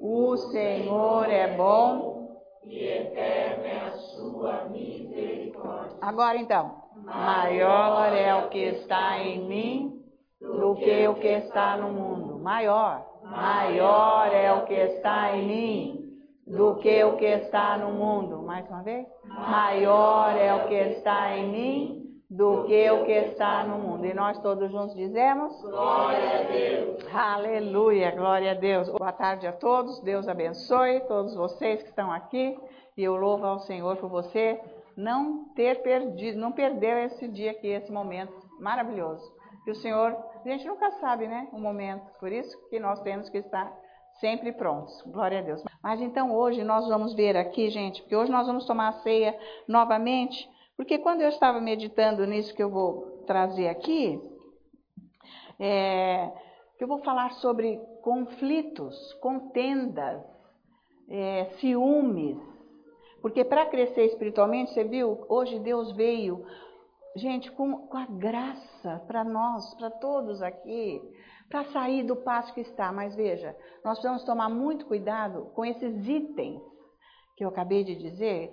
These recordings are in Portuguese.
O Senhor é bom e eterna é a sua misericórdia. Agora então, maior é o que está em mim do que o que está no mundo. Maior é o que está em mim do que o que está no mundo. Mais uma vez. Maior é o que está em mim do que o que está no mundo. E nós todos juntos dizemos: Glória a Deus. Aleluia, glória a Deus. Boa tarde a todos, Deus abençoe todos vocês que estão aqui. E eu louvo ao Senhor por você não ter perdido, não perdeu esse dia aqui, esse momento maravilhoso. Que o Senhor, a gente nunca sabe, né, o momento. Por isso que nós temos que estar sempre prontos. Glória a Deus. Mas então hoje nós vamos ver aqui, gente, porque hoje nós vamos tomar a ceia novamente. Porque quando eu estava meditando nisso que eu vou trazer aqui, que eu vou falar sobre conflitos, contendas, ciúmes. Porque para crescer espiritualmente, você viu, hoje Deus veio, gente, com a graça para nós, para todos aqui, para sair do passo que está. Mas veja, nós precisamos tomar muito cuidado com esses itens que eu acabei de dizer,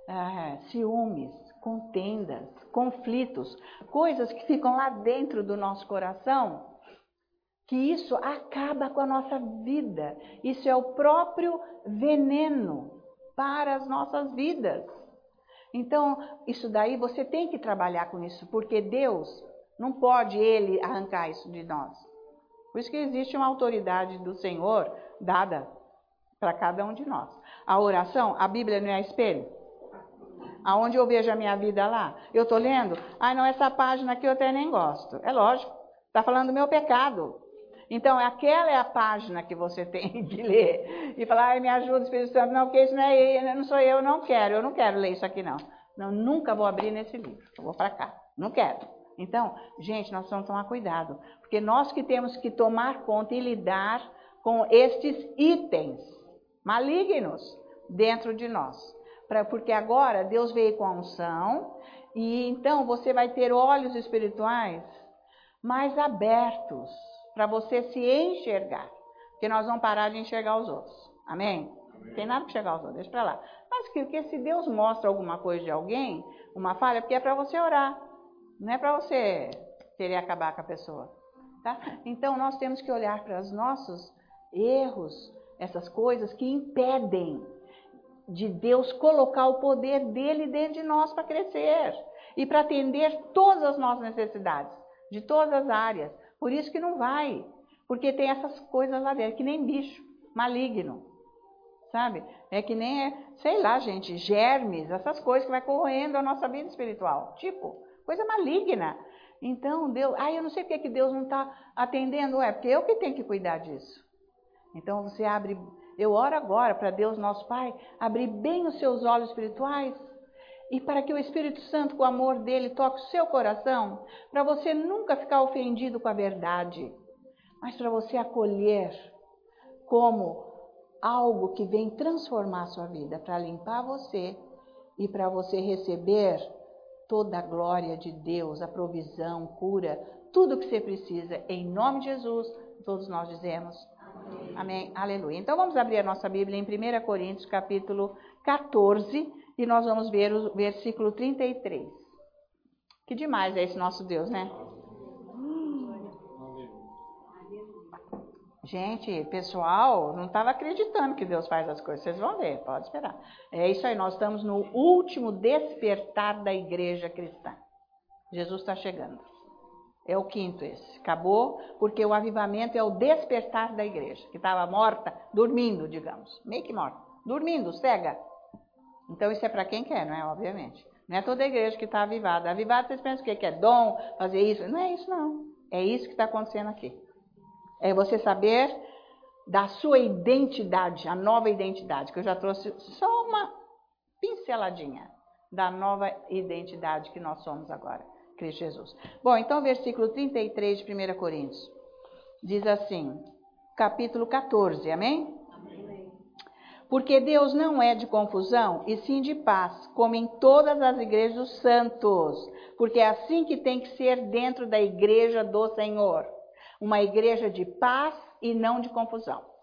ciúmes, contendas, conflitos, coisas que ficam lá dentro do nosso coração, que isso acaba com a nossa vida. Isso é o próprio veneno para as nossas vidas. Então, isso daí você tem que trabalhar com isso, porque Deus não pode Ele arrancar isso de nós. Por isso que existe uma autoridade do Senhor dada para cada um de nós. A oração, a Bíblia não é espelho? Aonde eu vejo a minha vida lá? Eu estou lendo? Não, essa página aqui eu até nem gosto. É lógico, está falando do meu pecado. Então, aquela é a página que você tem que ler. E falar, me ajuda, Espírito Santo. Não, porque isso não sou eu, não quero. Eu não quero ler isso aqui, não. Não, nunca vou abrir nesse livro. Eu vou para cá. Não quero. Então, gente, nós precisamos tomar cuidado. Porque nós que temos que tomar conta e lidar com estes itens malignos dentro de nós. Porque agora Deus veio com a unção. E então você vai ter olhos espirituais mais abertos, para você se enxergar, porque nós vamos parar de enxergar os outros, amém? Não tem nada que enxergar os outros, deixa para lá. Mas porque se Deus mostra alguma coisa de alguém, uma falha, porque é para você orar, não é para você querer acabar com a pessoa, tá? Então nós temos que olhar para os nossos erros, essas coisas que impedem de Deus colocar o poder dele dentro de nós para crescer e para atender todas as nossas necessidades, de todas as áreas. Por isso que não vai, porque tem essas coisas lá dentro, que nem bicho maligno, sabe? É que nem, sei lá, gente, germes, essas coisas que vai corroendo a nossa vida espiritual, tipo, coisa maligna. Então, Deus, eu não sei porque que Deus não está atendendo, porque eu que tenho que cuidar disso. Então, você abre, eu oro agora para Deus, nosso Pai, abrir bem os seus olhos espirituais, e para que o Espírito Santo, com o amor dele, toque o seu coração, para você nunca ficar ofendido com a verdade, mas para você acolher como algo que vem transformar a sua vida, para limpar você e para você receber toda a glória de Deus, a provisão, cura, tudo que você precisa, em nome de Jesus, todos nós dizemos amém, aleluia. Então vamos abrir a nossa Bíblia em 1 Coríntios, capítulo 14, e nós vamos ver o versículo 33. Que demais é esse nosso Deus, né? Gente, pessoal, não estava acreditando que Deus faz as coisas. Vocês vão ver, pode esperar. É isso aí, nós estamos no último despertar da igreja cristã. Jesus está chegando. É o quinto esse. Acabou, porque o avivamento é o despertar da igreja, que estava morta, dormindo, digamos. Meio que morta. Dormindo, cega. Então isso é para quem quer, não é? Obviamente. Não é toda a igreja que está avivada. Avivada, vocês pensam o quê? Que é dom, fazer isso? Não é isso, não. É isso que está acontecendo aqui. É você saber da sua identidade, a nova identidade, que eu já trouxe só uma pinceladinha da nova identidade que nós somos agora, Cristo Jesus. Bom, então versículo 33 de 1 Coríntios, diz assim, capítulo 14, amém? Amém. Porque Deus não é de confusão, e sim de paz, como em todas as igrejas dos santos, porque é assim que tem que ser dentro da igreja do Senhor. Uma igreja de paz e não de confusão.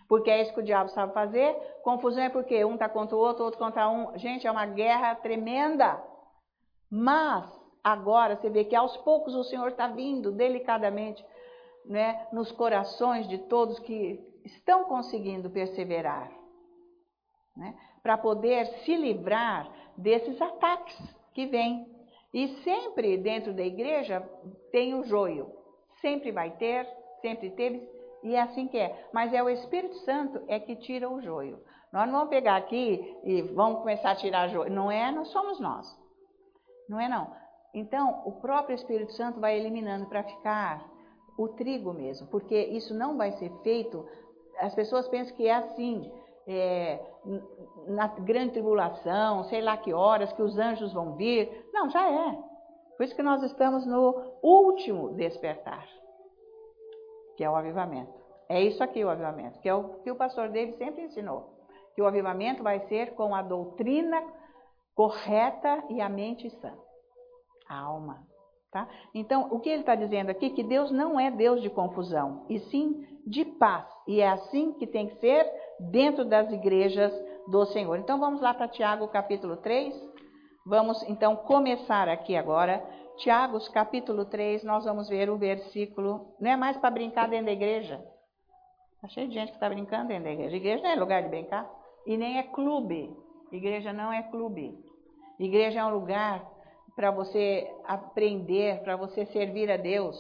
Porque é isso que o diabo sabe fazer. Confusão é porque um está contra o outro contra um. Gente, é uma guerra tremenda. Mas agora você vê que aos poucos o Senhor está vindo delicadamente, né, nos corações de todos que estão conseguindo perseverar, né, para poder se livrar desses ataques que vêm. E sempre dentro da igreja tem o joio. Sempre vai ter, sempre teve, e é assim que é. Mas é o Espírito Santo é que tira o joio. Nós não vamos pegar aqui e vamos começar a tirar joio. Não é, não somos nós. Não é não. Então, o próprio Espírito Santo vai eliminando para ficar o trigo mesmo. Porque isso não vai ser feito. As pessoas pensam que é assim, na grande tribulação, sei lá que horas, que os anjos vão vir. Não, já é. Por isso que nós estamos no último despertar, que é o avivamento. É isso aqui o avivamento, que é o que o pastor David sempre ensinou. Que o avivamento vai ser com a doutrina correta e a mente sã. A alma. Tá? Então, o que ele está dizendo aqui? Que Deus não é Deus de confusão, e sim de paz. E é assim que tem que ser dentro das igrejas do Senhor. Então, vamos lá para Tiago capítulo 3. Vamos, então, começar aqui agora. Tiago capítulo 3, nós vamos ver o versículo. Não é mais para brincar dentro da igreja. Está cheio de gente que está brincando dentro da igreja. Igreja não é lugar de brincar. E nem é clube. Igreja não é clube. Igreja é um lugar para você aprender, para você servir a Deus.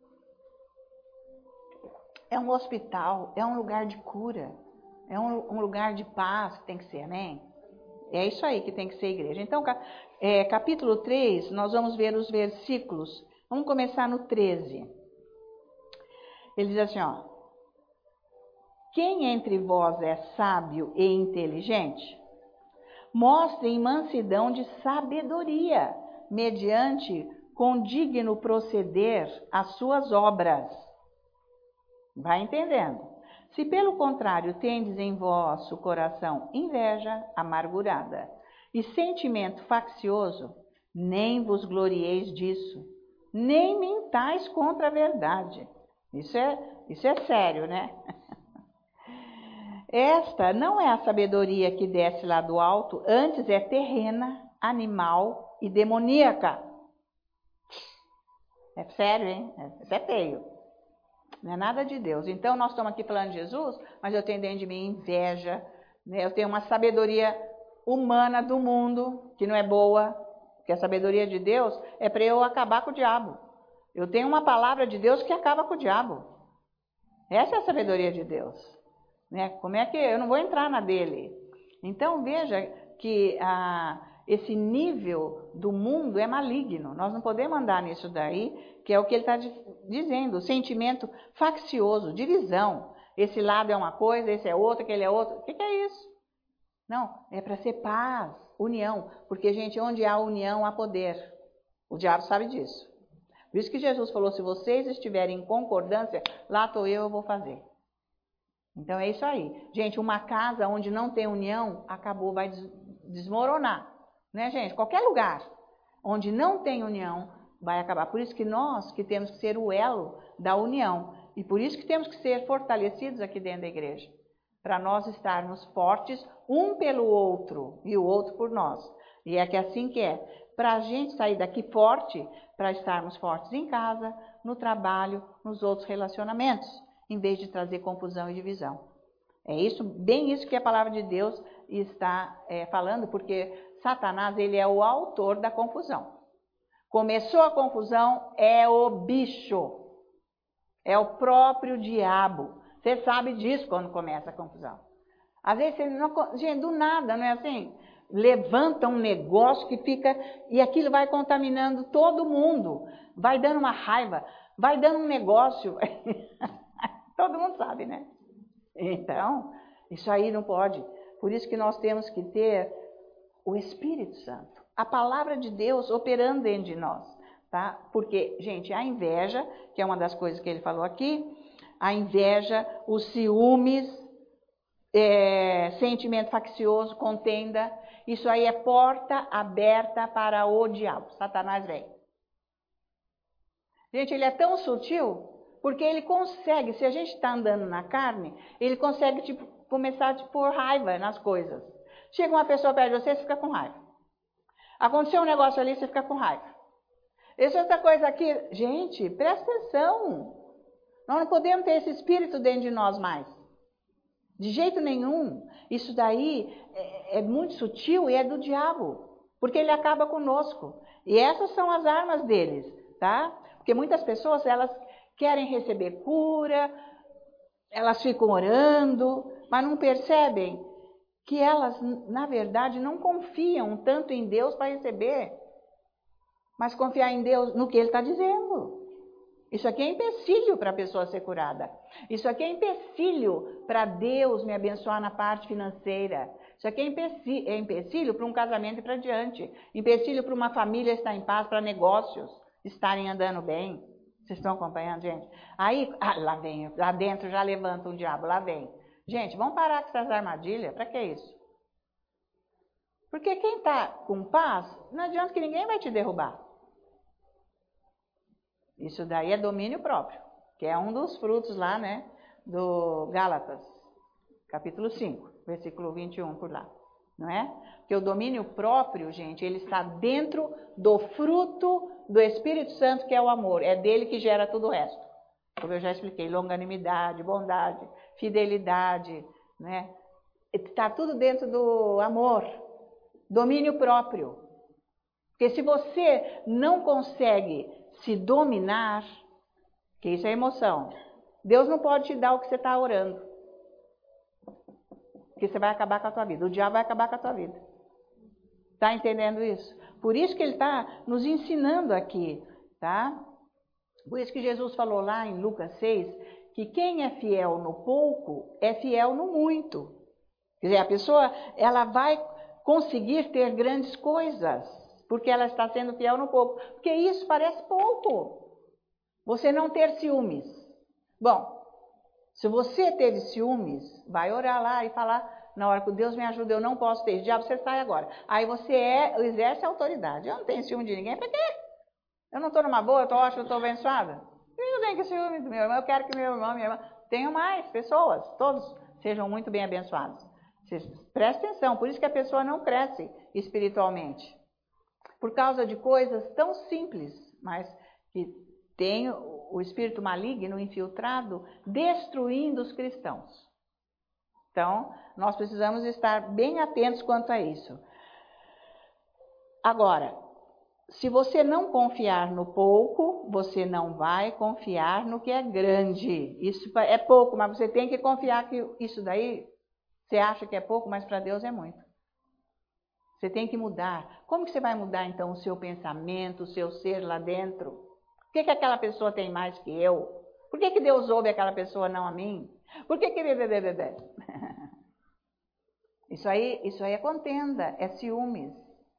É um hospital, é um lugar de cura, é um lugar de paz que tem que ser, amém? É isso aí que tem que ser a igreja. Então, capítulo 3, nós vamos ver os versículos. Vamos começar no 13. Ele diz assim, ó. Quem entre vós é sábio e inteligente? Mostrem mansidão de sabedoria, mediante condigno proceder as suas obras. Vai entendendo? Se pelo contrário tendes em vosso coração inveja amargurada e sentimento faccioso, nem vos glorieis disso, nem mentais contra a verdade. Isso é sério, né? Esta não é a sabedoria que desce lá do alto, antes é terrena, animal e demoníaca. É sério, hein? Isso é feio. Não é nada de Deus. Então, nós estamos aqui falando de Jesus, mas eu tenho dentro de mim inveja, né? Eu tenho uma sabedoria humana do mundo, que não é boa, porque a sabedoria de Deus é para eu acabar com o diabo. Eu tenho uma palavra de Deus que acaba com o diabo. Essa é a sabedoria de Deus. Né? Como é que eu não vou entrar na dele? Então, veja que esse nível do mundo é maligno. Nós não podemos andar nisso daí, que é o que ele está dizendo, sentimento faccioso, divisão. Esse lado é uma coisa, esse é outro, aquele é outro. O que é isso? Não, é para ser paz, união. Porque, gente, onde há união, há poder. O diabo sabe disso. Por isso que Jesus falou, se vocês estiverem em concordância, lá estou eu vou fazer. Então é isso aí. Gente, uma casa onde não tem união, acabou, vai desmoronar. Né, gente? Qualquer lugar onde não tem união, vai acabar. Por isso que nós que temos que ser o elo da união. E por isso que temos que ser fortalecidos aqui dentro da igreja. Para nós estarmos fortes, um pelo outro e o outro por nós. E é que assim que é. Para a gente sair daqui forte, para estarmos fortes em casa, no trabalho, nos outros relacionamentos, em vez de trazer confusão e divisão. É isso, bem isso que a palavra de Deus está falando, porque Satanás, ele é o autor da confusão. Começou a confusão, é o bicho, é o próprio diabo. Você sabe disso quando começa a confusão. Às vezes, você não, gente, do nada, não é assim? Levanta um negócio que fica, e aquilo vai contaminando todo mundo, vai dando uma raiva, vai dando um negócio, todo mundo sabe, né? Então, isso aí não pode. Por isso que nós temos que ter o Espírito Santo, a palavra de Deus operando dentro de nós, tá? Porque, gente, a inveja, que é uma das coisas que ele falou aqui, a inveja, os ciúmes, sentimento faccioso, contenda, isso aí é porta aberta para o diabo. Satanás vem. Gente, ele é tão sutil, Porque ele consegue, se a gente está andando na carne, ele consegue começar a te pôr raiva nas coisas. Chega uma pessoa perto de você, você fica com raiva. Aconteceu um negócio ali, você fica com raiva. Essa outra coisa aqui, gente, presta atenção. Nós não podemos ter esse espírito dentro de nós mais. De jeito nenhum. Isso daí é muito sutil e é do diabo. Porque ele acaba conosco. E essas são as armas deles, tá? Porque muitas pessoas, elas querem receber cura, elas ficam orando, mas não percebem que elas, na verdade, não confiam tanto em Deus para receber, mas confiar em Deus no que Ele está dizendo. Isso aqui é empecilho para a pessoa ser curada. Isso aqui é empecilho para Deus me abençoar na parte financeira. Isso aqui é empecilho para um casamento e para diante. Empecilho para uma família estar em paz, para negócios estarem andando bem. Vocês estão acompanhando, gente? Aí, lá vem, lá dentro já levanta o diabo, lá vem. Gente, vamos parar com essas armadilhas? Para que isso? Porque quem está com paz, não adianta que ninguém vai te derrubar. Isso daí é domínio próprio, que é um dos frutos lá, né, do Gálatas, capítulo 5, versículo 21 por lá, não é? Porque o domínio próprio, gente, ele está dentro do fruto do Espírito Santo, que é o amor. É dele que gera tudo o resto. Como eu já expliquei, longanimidade, bondade, fidelidade, né? Está tudo dentro do amor, domínio próprio. Porque se você não consegue se dominar, que isso é emoção, Deus não pode te dar o que você está orando. Porque você vai acabar com a tua vida. O diabo vai acabar com a tua vida. Está entendendo isso? Por isso que ele está nos ensinando aqui, tá? Por isso que Jesus falou lá em Lucas 6, que quem é fiel no pouco, é fiel no muito. Quer dizer, a pessoa, ela vai conseguir ter grandes coisas, porque ela está sendo fiel no pouco. Porque isso parece pouco. Você não ter ciúmes. Bom, se você teve ciúmes, vai orar lá e falar, na hora que Deus me ajuda, eu não posso ter. Diabo, você sai agora. Aí você exerce a autoridade. Eu não tenho ciúme de ninguém. Por quê? Eu não estou numa boa, eu acho que eu estou abençoada. Eu tenho que ciúme do meu irmão, eu quero que meu irmão, minha irmã... Tenho mais pessoas, todos sejam muito bem abençoados. Presta atenção, por isso que a pessoa não cresce espiritualmente. Por causa de coisas tão simples, mas que tem o espírito maligno infiltrado, destruindo os cristãos. Então, nós precisamos estar bem atentos quanto a isso. Agora, se você não confiar no pouco, você não vai confiar no que é grande. Isso é pouco, mas você tem que confiar que isso daí, você acha que é pouco, mas para Deus é muito. Você tem que mudar. Como que você vai mudar, então, o seu pensamento, o seu ser lá dentro? Por que aquela pessoa tem mais que eu? Por que Deus ouve aquela pessoa, não a mim? Por que... Isso aí é contenda, é ciúmes.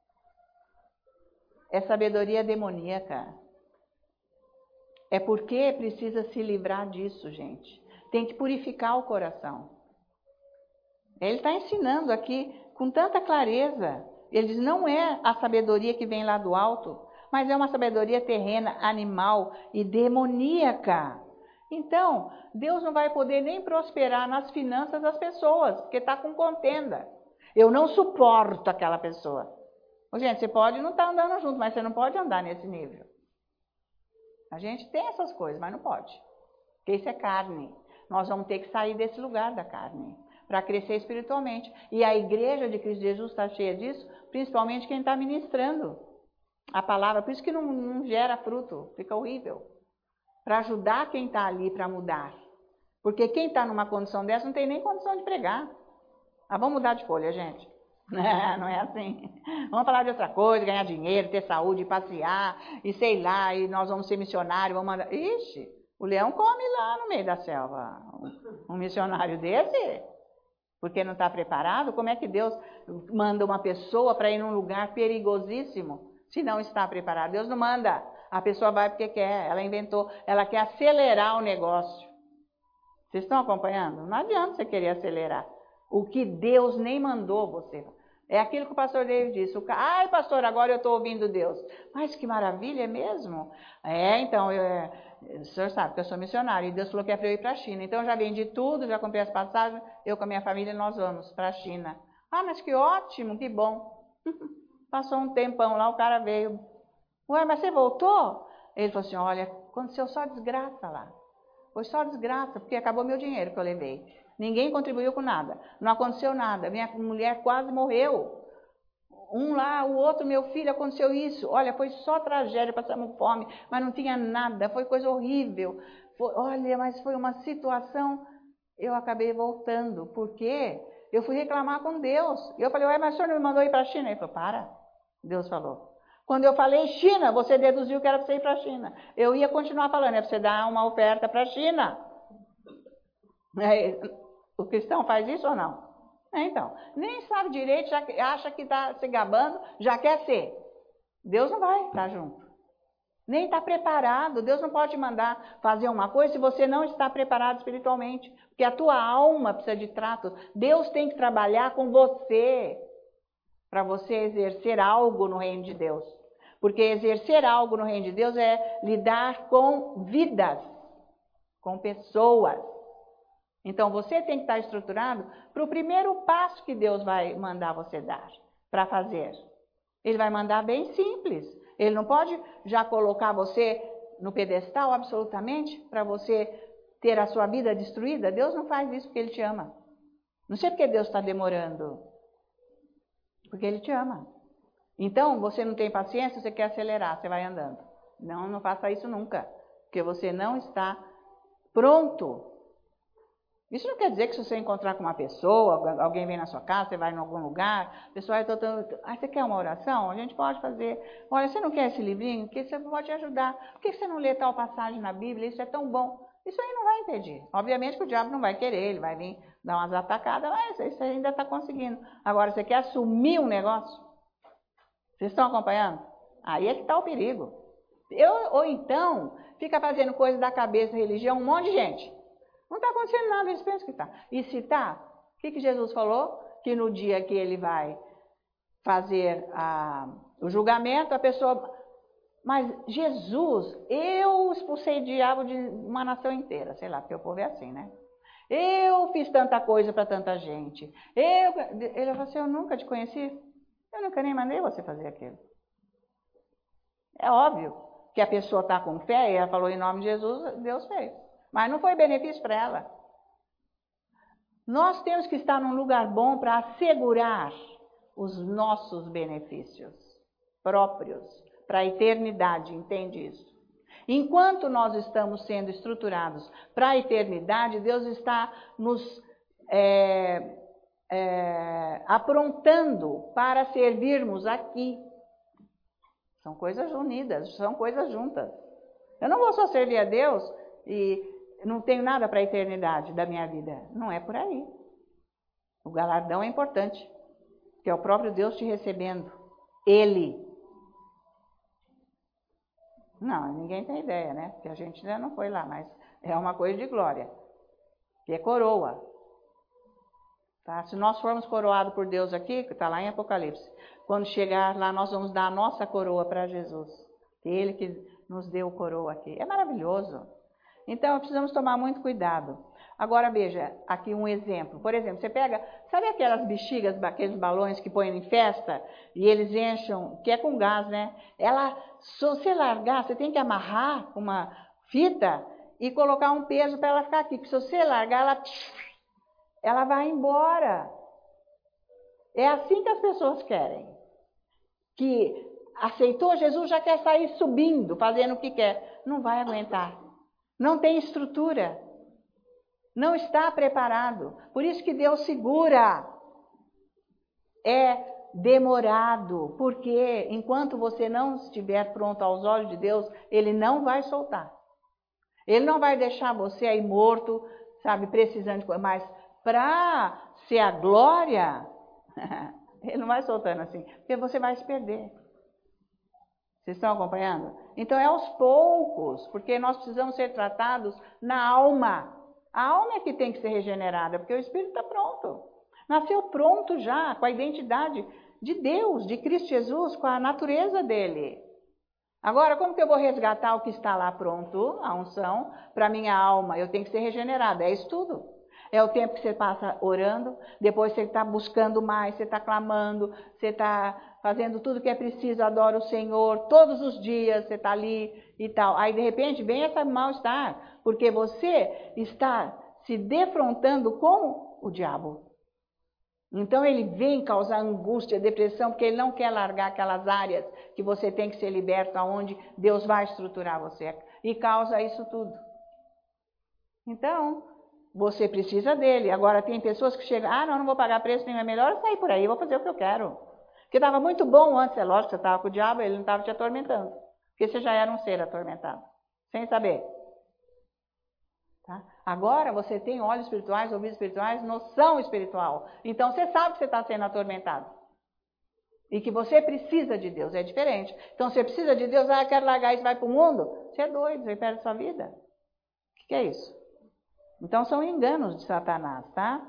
É sabedoria demoníaca. É porque precisa se livrar disso, gente. Tem que purificar o coração. Ele está ensinando aqui com tanta clareza. Ele diz, não é a sabedoria que vem lá do alto, mas é uma sabedoria terrena, animal e demoníaca. Então, Deus não vai poder nem prosperar nas finanças das pessoas, porque está com contenda. Eu não suporto aquela pessoa. Gente, você pode não estar andando junto, mas você não pode andar nesse nível. A gente tem essas coisas, mas não pode. Porque isso é carne. Nós vamos ter que sair desse lugar da carne para crescer espiritualmente. E a igreja de Cristo Jesus está cheia disso, principalmente quem está ministrando a palavra. Por isso que não gera fruto, fica horrível. Para ajudar quem está ali para mudar. Porque quem está numa condição dessa não tem nem condição de pregar. Ah, vamos mudar de folha, gente. Não é assim. Vamos falar de outra coisa, ganhar dinheiro, ter saúde, passear, e sei lá, e nós vamos ser missionários, vamos mandar... Ixi, o leão come lá no meio da selva. Um missionário desse, porque não está preparado, como é que Deus manda uma pessoa para ir num lugar perigosíssimo, se não está preparado? Deus não manda, a pessoa vai porque quer, ela inventou, ela quer acelerar o negócio. Vocês estão acompanhando? Não adianta você querer acelerar o que Deus nem mandou você. É aquilo que o pastor David disse. Ai, pastor, agora eu estou ouvindo Deus. Mas que maravilha, é mesmo? Então, O senhor sabe que eu sou missionária e Deus falou que é para eu ir para a China. Então eu já vendi tudo, já comprei as passagens, eu com a minha família nós vamos para a China. Ah, mas que ótimo, que bom. Passou um tempão lá, o cara veio. Ué, mas você voltou? Ele falou assim, olha, aconteceu só desgraça lá. Foi só desgraça, porque acabou meu dinheiro que eu levei. Ninguém contribuiu com nada. Não aconteceu nada. Minha mulher quase morreu. Um lá, o outro, meu filho, aconteceu isso. Olha, foi só tragédia, passamos fome, mas não tinha nada, foi coisa horrível. Olha, mas foi uma situação, eu acabei voltando, porque eu fui reclamar com Deus. Eu falei, ué, mas o senhor não me mandou ir para a China? Ele falou, para, Deus falou. Quando eu falei China, você deduziu que era para você ir para a China. Eu ia continuar falando, é para você dar uma oferta para a China. O cristão faz isso ou não? Então, nem sabe direito, já acha que está se gabando, já quer ser. Deus não vai estar junto. Nem está preparado. Deus não pode te mandar fazer uma coisa se você não está preparado espiritualmente. Porque a tua alma precisa de trato. Deus tem que trabalhar com você para você exercer algo no reino de Deus. Porque exercer algo no reino de Deus é lidar com vidas, com pessoas. Então, você tem que estar estruturado para o primeiro passo que Deus vai mandar você dar, para fazer. Ele vai mandar bem simples. Ele não pode já colocar você no pedestal absolutamente para você ter a sua vida destruída. Deus não faz isso porque Ele te ama. Não sei porque Deus está demorando. Porque Ele te ama. Então, você não tem paciência, você quer acelerar, você vai andando. Não faça isso nunca. Porque você não está pronto. Isso não quer dizer que se você encontrar com uma pessoa, alguém vem na sua casa, você vai em algum lugar, a pessoa você quer uma oração? A gente pode fazer. Olha, você não quer esse livrinho? Porque você pode ajudar. Por que você não lê tal passagem na Bíblia? Isso é tão bom. Isso aí não vai impedir. Obviamente que o diabo não vai querer, ele vai vir dar umas atacadas, mas isso ainda está conseguindo. Agora, você quer assumir um negócio? Vocês estão acompanhando? Aí é que está o perigo. Ou então, fica fazendo coisa da cabeça, religião, um monte de gente. Não está acontecendo nada, eles pensam que está. E se está, o que Jesus falou? Que no dia que ele vai fazer o julgamento, a pessoa... Mas Jesus, eu expulsei o diabo de uma nação inteira, sei lá, porque o povo é assim, né? Eu fiz tanta coisa para tanta gente. Ele falou assim, eu nunca te conheci, eu nunca nem mandei você fazer aquilo. É óbvio que a pessoa está com fé, e ela falou em nome de Jesus, Deus fez. Mas não foi benefício para ela. Nós temos que estar num lugar bom para assegurar os nossos benefícios próprios para a eternidade, entende isso? Enquanto nós estamos sendo estruturados para a eternidade, Deus está nos aprontando para servirmos aqui. São coisas unidas, são coisas juntas. Eu não vou só servir a Deus e não tenho nada para a eternidade da minha vida. Não é por aí. O galardão é importante, que é o próprio Deus te recebendo. Ele. Não, ninguém tem ideia, né? Porque a gente ainda não foi lá, mas é uma coisa de glória. Que é coroa. Tá? Se nós formos coroados por Deus aqui, que está lá em Apocalipse, quando chegar lá nós vamos dar a nossa coroa para Jesus. Ele que nos deu coroa aqui. É maravilhoso. Então, precisamos tomar muito cuidado. Agora, veja, aqui um exemplo. Por exemplo, você pega, sabe aquelas bexigas, aqueles balões que põem em festa e eles enchem, que é com gás, né? Se você largar, você tem que amarrar uma fita e colocar um peso para ela ficar aqui. Porque se você largar, ela vai embora. É assim que as pessoas querem. Que aceitou Jesus, já quer sair subindo, fazendo o que quer. Não vai aguentar. Não tem estrutura. Não está preparado. Por isso que Deus segura. É demorado. Porque enquanto você não estiver pronto aos olhos de Deus, Ele não vai soltar. Ele não vai deixar você aí morto, sabe, precisando de coisa. Mas para ser a glória, Ele não vai soltando assim. Porque você vai se perder. Vocês estão acompanhando? Então é aos poucos, porque nós precisamos ser tratados na alma. A alma é que tem que ser regenerada, porque o espírito está pronto. Nasceu pronto já, com a identidade de Deus, de Cristo Jesus, com a natureza dele. Agora, como que eu vou resgatar o que está lá pronto, a unção, para minha alma? Eu tenho que ser regenerada, é isso tudo. É o tempo que você passa orando, depois você está buscando mais, você está clamando, você está fazendo tudo que é preciso, adora o Senhor, todos os dias você está ali e tal. Aí, de repente, vem esse mal-estar, porque você está se defrontando com o diabo. Então ele vem causar angústia, depressão, porque ele não quer largar aquelas áreas que você tem que ser liberto, aonde Deus vai estruturar você. E causa isso tudo. Então, você precisa dele. Agora tem pessoas que chegam, não vou pagar preço nenhum, é melhor eu sair por aí, eu vou fazer o que eu quero. Porque estava muito bom antes, é lógico que você estava com o diabo, ele não estava te atormentando. Porque você já era um ser atormentado, sem saber. Tá? Agora você tem olhos espirituais, ouvidos espirituais, noção espiritual. Então você sabe que você está sendo atormentado. E que você precisa de Deus, é diferente. Então você precisa de Deus, eu quero largar isso, vai para o mundo. Você é doido, você perde sua vida. O que é isso? Então são enganos de Satanás, tá?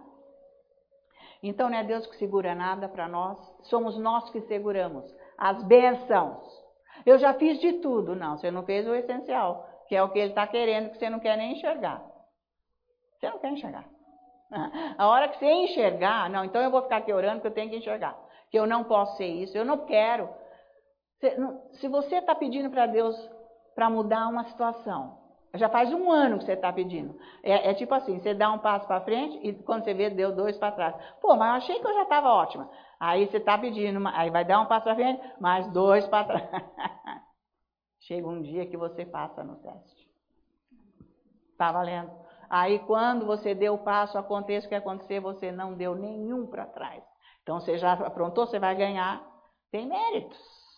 Então não é Deus que segura nada para nós, somos nós que seguramos as bênçãos. Eu já fiz de tudo. Não, você não fez o essencial, que é o que ele está querendo, que você não quer nem enxergar. Você não quer enxergar. A hora que você enxergar, não, então eu vou ficar aqui orando que eu tenho que enxergar. Que eu não posso ser isso, eu não quero. Se você está pedindo para Deus para mudar uma situação, já faz 1 ano que você está pedindo. É tipo assim, você dá um passo para frente e quando você vê, deu 2 para trás. Pô, mas eu achei que eu já estava ótima. Aí você está pedindo, aí vai dar um passo para frente, mais 2 para trás. Chega um dia que você passa no teste. Está valendo? Aí quando você deu o passo, aconteça o que acontecer, você não deu nenhum para trás. Então você já aprontou, você vai ganhar. Tem méritos.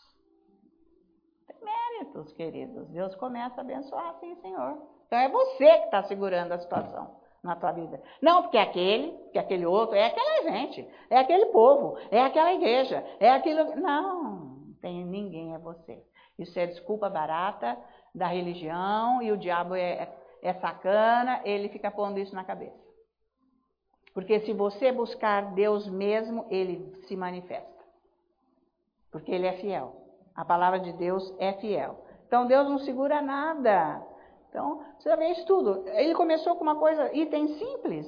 Tem méritos, queridos. Deus começa a abençoar assim, Senhor. Então é você que está segurando a situação na tua vida. Não porque aquele outro, é aquela gente, é aquele povo, é aquela igreja, é aquilo... Não tem ninguém, é você. Isso é desculpa barata da religião e o diabo é sacana, ele fica pondo isso na cabeça. Porque se você buscar Deus mesmo, ele se manifesta. Porque ele é fiel. A palavra de Deus é fiel. Então Deus não segura nada. Então, você já vê isso tudo. Ele começou com uma coisa, item simples.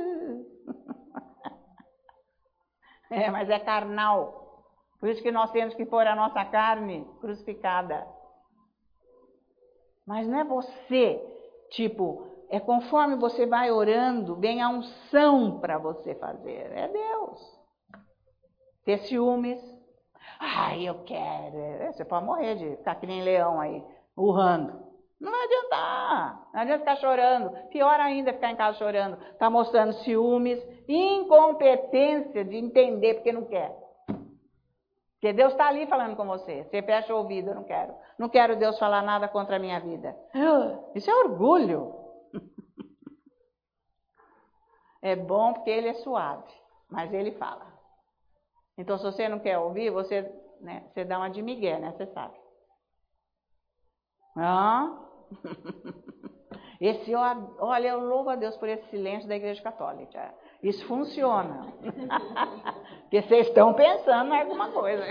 Mas é carnal. Por isso que nós temos que pôr a nossa carne crucificada. Mas não é você, tipo, é conforme você vai orando, vem a unção para você fazer. É Deus. Ter ciúmes. Ai, eu quero. Você pode morrer de ficar que nem leão aí, urrando. Não vai adiantar. Não adianta ficar chorando. Pior ainda ficar em casa chorando. Está mostrando ciúmes, incompetência de entender porque não quer. Porque Deus está ali falando com você. Você fecha o ouvido, eu não quero. Não quero Deus falar nada contra a minha vida. Isso é orgulho. É bom porque ele é suave, mas ele fala. Então, se você não quer ouvir, você dá uma de migué, né? Você sabe. Olha, eu louvo a Deus por esse silêncio da Igreja Católica. Isso funciona. Porque vocês estão pensando em alguma coisa.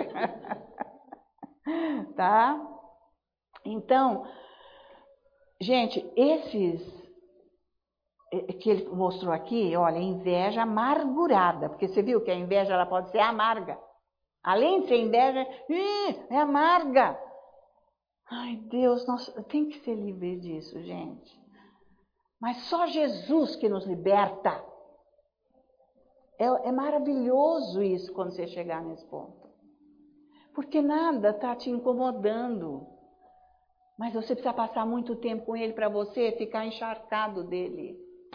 Tá? Então, gente, esses que ele mostrou aqui, olha, inveja amargurada. Porque você viu que a inveja ela pode ser amarga. Além de ser inveja, é amarga. Ai, Deus, tem que ser livre disso, gente. Mas só Jesus que nos liberta. É maravilhoso isso quando você chegar nesse ponto. Porque nada está te incomodando. Mas você precisa passar muito tempo com ele para você ficar encharcado dele.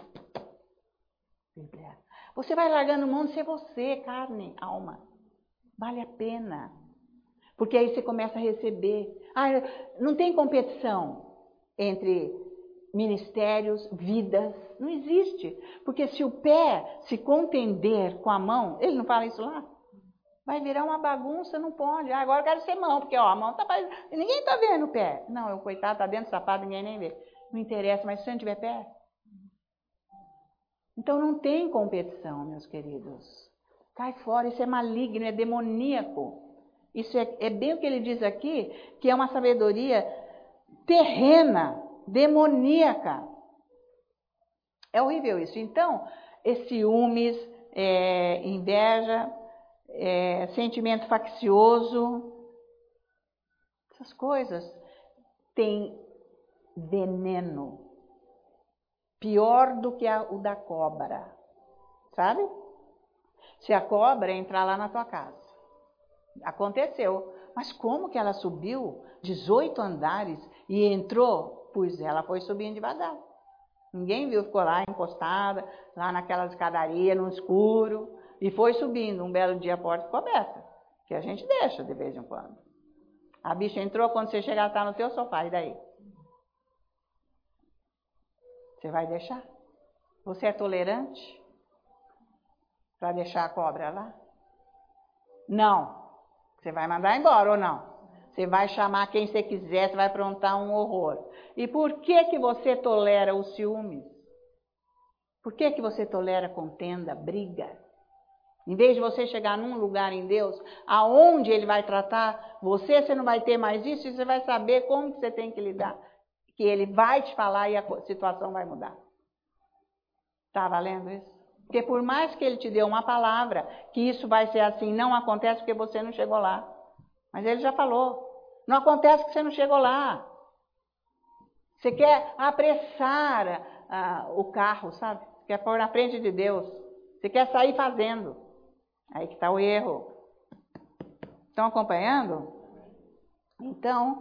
Você vai largando mão de ser você, carne, alma. Vale a pena. Porque aí você começa a receber. Não tem competição entre ministérios, vidas. Não existe. Porque se o pé se contender com a mão, ele não fala isso lá? Vai virar uma bagunça, não pode. Agora eu quero ser mão, porque a mão está... Ninguém está vendo o pé. Não, o coitado está dentro do sapato, ninguém nem vê. Não interessa, mas se você não tiver pé... Então não tem competição, meus queridos. Cai fora, isso é maligno, é demoníaco. Isso é bem o que ele diz aqui, que é uma sabedoria terrena, demoníaca. É horrível isso. Então, ciúmes, inveja, sentimento faccioso, essas coisas têm veneno. Pior do que o da cobra, sabe? Se a cobra entrar lá na tua casa. Aconteceu. Mas como que ela subiu 18 andares e entrou? Pois ela foi subindo devagar. Ninguém viu, ficou lá encostada, lá naquela escadaria, no escuro, e foi subindo. Um belo dia a porta ficou aberta, que a gente deixa de vez em quando. A bicha entrou, quando você chegar, está no teu sofá, e daí? Você vai deixar? Você é tolerante para deixar a cobra lá? Não. Você vai mandar embora ou não? Você vai chamar quem você quiser, você vai aprontar um horror. E por que você tolera os ciúmes? Por que você tolera contenda, briga? Em vez de você chegar num lugar em Deus, aonde Ele vai tratar você não vai ter mais isso, e você vai saber como que você tem que lidar. Que Ele vai te falar e a situação vai mudar. Tá valendo isso? Porque por mais que Ele te dê uma palavra, que isso vai ser assim, não acontece porque você não chegou lá. Mas Ele já falou. Não acontece que você não chegou lá. Você quer apressar o carro, sabe? Você quer pôr na frente de Deus. Você quer sair fazendo. Aí que está o erro. Estão acompanhando? Então,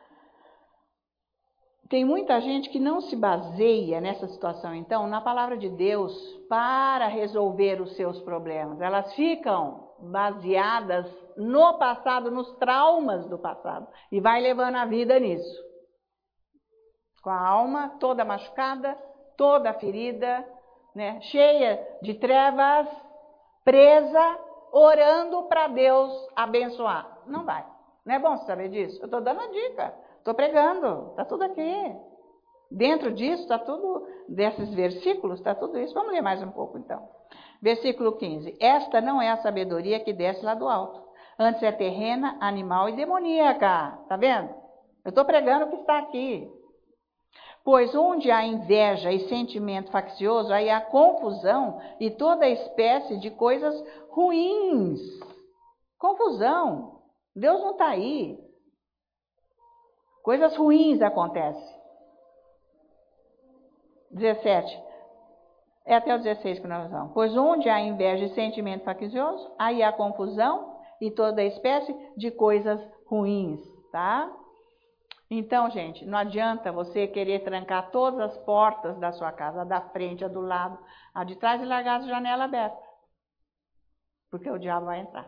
tem muita gente que não se baseia nessa situação, então, na palavra de Deus para resolver os seus problemas. Elas ficam baseadas no passado, nos traumas do passado, e vai levando a vida nisso. Com a alma toda machucada, toda ferida, né, cheia de trevas, presa, orando para Deus abençoar. Não vai. Não é bom você saber disso? Eu estou dando a dica, estou pregando, está tudo aqui. Dentro disso está tudo, desses versículos, está tudo isso. Vamos ler mais um pouco então. Versículo 15. Esta não é a sabedoria que desce lá do alto. Antes é terrena, animal e demoníaca. Está vendo? Eu estou pregando o que está aqui. Pois onde há inveja e sentimento faccioso, aí há confusão e toda espécie de coisas ruins. Confusão. Deus não está aí. Coisas ruins acontecem. 17. É até o 16 que nós vamos. Pois onde há inveja e sentimento faccioso, aí há confusão e toda espécie de coisas ruins, tá? Então, gente, não adianta você querer trancar todas as portas da sua casa, a da frente, a do lado, a de trás, e largar a janela aberta. Porque o diabo vai entrar.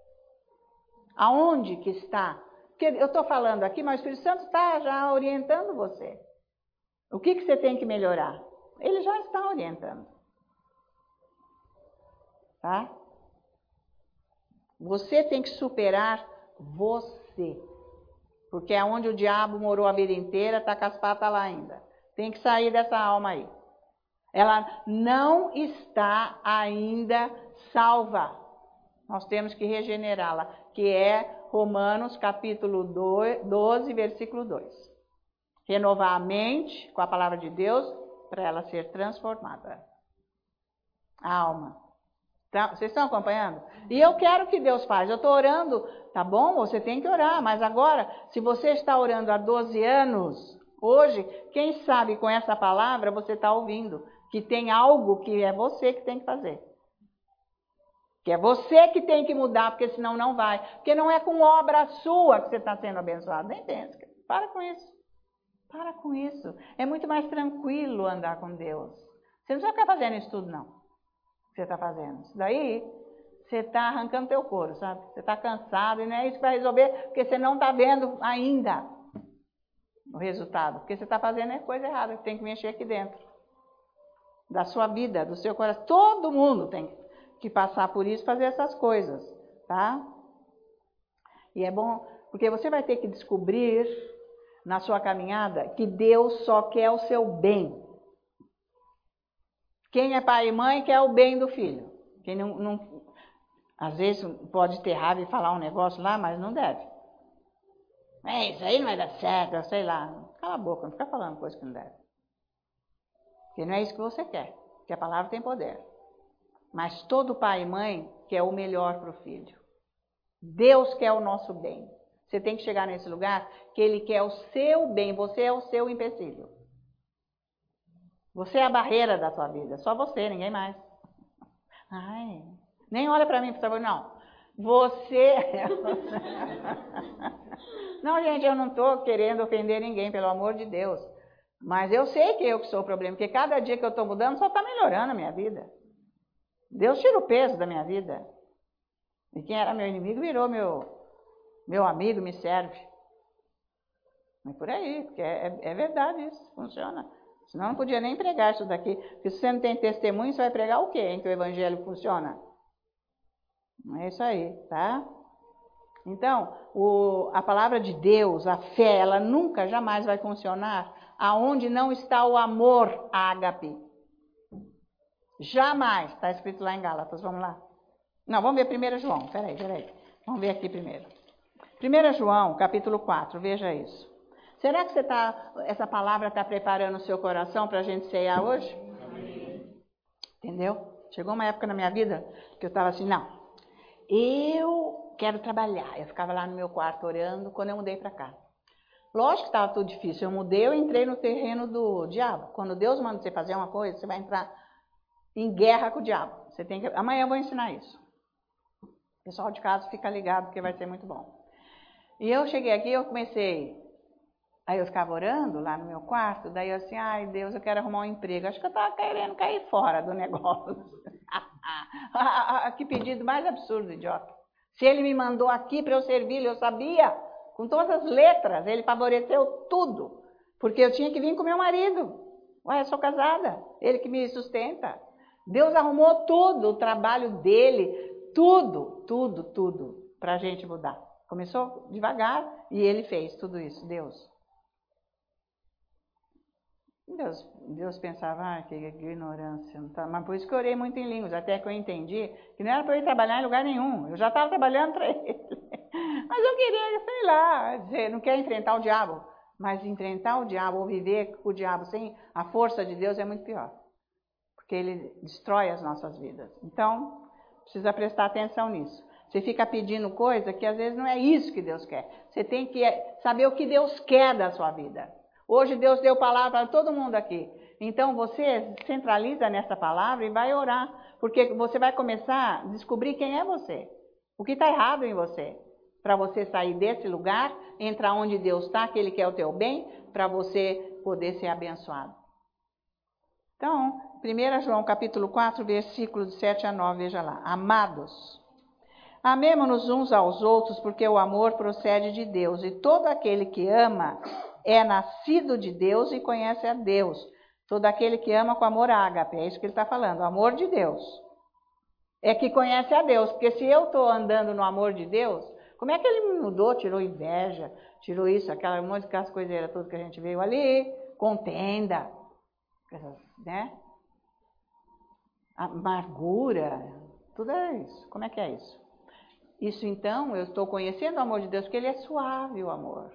Aonde que está? Porque eu estou falando aqui, mas o Espírito Santo está já orientando você. O que você tem que melhorar? Ele já está orientando. Tá? Você tem que superar você. Porque é onde o diabo morou a vida inteira, está com as patas lá ainda. Tem que sair dessa alma aí. Ela não está ainda salva. Nós temos que regenerá-la, que é Romanos capítulo 12, versículo 2. Renovar a mente com a palavra de Deus para ela ser transformada. A alma. Então, vocês estão acompanhando? E eu quero que Deus faça. Eu estou orando, tá bom? Você tem que orar. Mas agora, se você está orando há 12 anos, hoje, quem sabe com essa palavra você está ouvindo que tem algo que é você que tem que fazer. Que é você que tem que mudar, porque senão não vai. Porque não é com obra sua que você está sendo abençoado. Nem pensa. Para com isso. Para com isso. É muito mais tranquilo andar com Deus. Você não vai ficar fazendo isso tudo, não. Você está fazendo. Isso daí, você está arrancando teu couro, sabe? Você está cansado e não é isso que vai resolver, porque você não está vendo ainda o resultado. Porque você está fazendo coisa errada, que tem que mexer aqui dentro. Da sua vida, do seu coração. Todo mundo tem que passar por isso, fazer essas coisas, tá? E é bom, porque você vai ter que descobrir na sua caminhada que Deus só quer o seu bem. Quem é pai e mãe quer o bem do filho. Quem não, Às vezes pode ter raiva e falar um negócio lá, mas não deve. Isso aí não vai dar certo, eu sei lá. Cala a boca, não fica falando coisa que não deve. Porque não é isso que você quer, porque a palavra tem poder. Mas todo pai e mãe quer o melhor para o filho. Deus quer o nosso bem. Você tem que chegar nesse lugar que Ele quer o seu bem, você é o seu empecilho. Você é a barreira da sua vida, só você, ninguém mais. Ai, nem olha para mim, por favor, não. Você... Não, gente, eu não estou querendo ofender ninguém, pelo amor de Deus. Mas eu sei que eu que sou o problema, porque cada dia que eu estou mudando só está melhorando a minha vida. Deus tira o peso da minha vida. E quem era meu inimigo virou meu amigo, me serve. É por aí, porque é verdade isso, funciona. Senão eu não podia nem pregar isso daqui. Porque se você não tem testemunho, você vai pregar o quê, hein, que o evangelho funciona? Não é isso aí, tá? Então, a palavra de Deus, a fé, ela nunca, jamais vai funcionar aonde não está o amor ágape. Jamais, está escrito lá em Gálatas, vamos lá. Não, vamos ver 1 João, peraí. Vamos ver aqui primeiro. 1 João, capítulo 4, veja isso. Será que essa palavra está preparando o seu coração para a gente ceiar hoje? Amém. Entendeu? Chegou uma época na minha vida que eu estava assim, não, eu quero trabalhar. Eu ficava lá no meu quarto orando quando eu mudei para cá. Lógico que estava tudo difícil. Eu mudei, eu entrei no terreno do diabo. Quando Deus manda você fazer uma coisa, você vai entrar em guerra com o diabo. Amanhã eu vou ensinar isso. O pessoal de casa fica ligado, porque vai ser muito bom. E eu cheguei aqui, eu comecei... Aí eu ficava orando lá no meu quarto, daí eu assim, ai Deus, eu quero arrumar um emprego. Acho que eu estava querendo cair fora do negócio. Que pedido mais absurdo, idiota. Se ele me mandou aqui para eu servir, eu sabia, com todas as letras, ele favoreceu tudo. Porque eu tinha que vir com meu marido. Ué, eu sou casada, ele que me sustenta. Deus arrumou tudo, o trabalho dele, tudo, para a gente mudar. Começou devagar e ele fez tudo isso, Deus. Deus pensava, que ignorância. Mas por isso que eu orei muito em línguas, até que eu entendi que não era para eu ir trabalhar em lugar nenhum. Eu já estava trabalhando para ele. Mas eu queria, sei lá, dizer, não quer enfrentar o diabo. Mas enfrentar o diabo ou viver com o diabo sem a força de Deus é muito pior. Porque ele destrói as nossas vidas. Então, precisa prestar atenção nisso. Você fica pedindo coisa que às vezes não é isso que Deus quer. Você tem que saber o que Deus quer da sua vida. Hoje Deus deu palavra para todo mundo aqui. Então você centraliza nessa palavra e vai orar. Porque você vai começar a descobrir quem é você. O que está errado em você. Para você sair desse lugar, entrar onde Deus está, que Ele quer o teu bem, para você poder ser abençoado. Então, 1 João capítulo 4, versículos 7 a 9, veja lá. Amados, amemo-nos uns aos outros, porque o amor procede de Deus. E todo aquele que ama é nascido de Deus e conhece a Deus. Todo aquele que ama com amor ágape, é isso que ele está falando, o amor de Deus. É que conhece a Deus, porque se eu estou andando no amor de Deus, como é que ele me mudou? Tirou inveja, tirou isso, aquela um monte de coiseiras todas que a gente veio ali, contenda, né? Amargura, tudo é isso. Como é que é isso? Isso então, eu estou conhecendo o amor de Deus, porque ele é suave, o amor.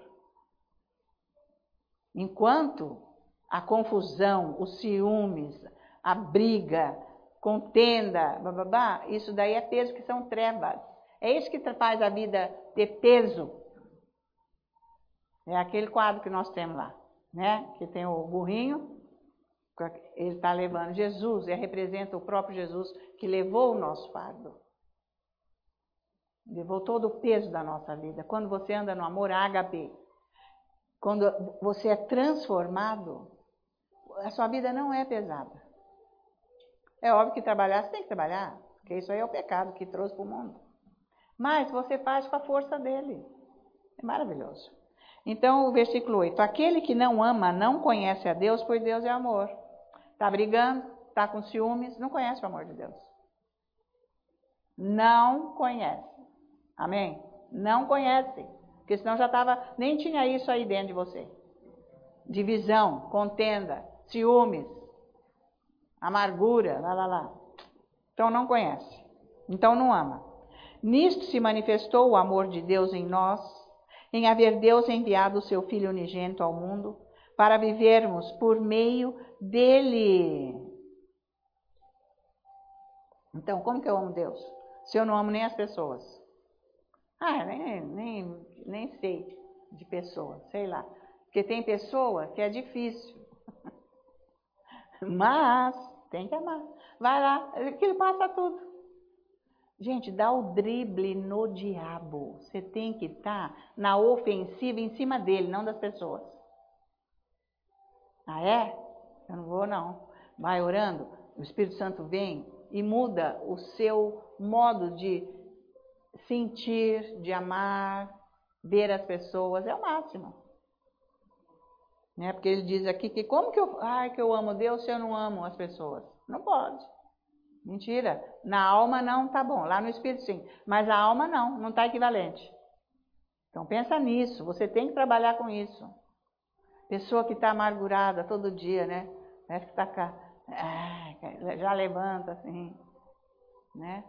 Enquanto a confusão, os ciúmes, a briga, contenda, isso daí é peso, que são trevas. É isso que faz a vida ter peso. É aquele quadro que nós temos lá, né? Que tem o burrinho, ele está levando Jesus, e representa o próprio Jesus que levou o nosso fardo. Levou todo o peso da nossa vida. Quando você anda no amor ágape, quando você é transformado, a sua vida não é pesada. É óbvio que trabalhar, você tem que trabalhar, porque isso aí é o pecado que trouxe para o mundo. Mas você faz com a força dele. É maravilhoso. Então, o versículo 8. Aquele que não ama não conhece a Deus, pois Deus é amor. Está brigando, está com ciúmes, não conhece o amor de Deus. Não conhece. Amém? Não conhece. Porque senão já estava, nem tinha isso aí dentro de você. Divisão, contenda, ciúmes, amargura, lá. Então não conhece. Então não ama. Nisto se manifestou o amor de Deus em nós, em haver Deus enviado o seu Filho unigênito ao mundo, para vivermos por meio dele. Então, como que eu amo Deus? Se eu não amo nem as pessoas? Nem sei de pessoa, sei lá. Porque tem pessoa que é difícil. Mas tem que amar. Vai lá, aquilo passa tudo. Gente, dá o drible no diabo. Você tem que estar na ofensiva em cima dele, não das pessoas. Ah, é? Eu não vou, não. Vai orando, o Espírito Santo vem e muda o seu modo de sentir, de amar, ver as pessoas. É o máximo. Né? Porque ele diz aqui que como que eu amo Deus se eu não amo as pessoas? Não pode. Mentira. Na alma não, tá bom. Lá no Espírito sim. Mas a alma não está equivalente. Então pensa nisso. Você tem que trabalhar com isso. Pessoa que está amargurada todo dia, né? Parece que está cá. Já levanta assim, né?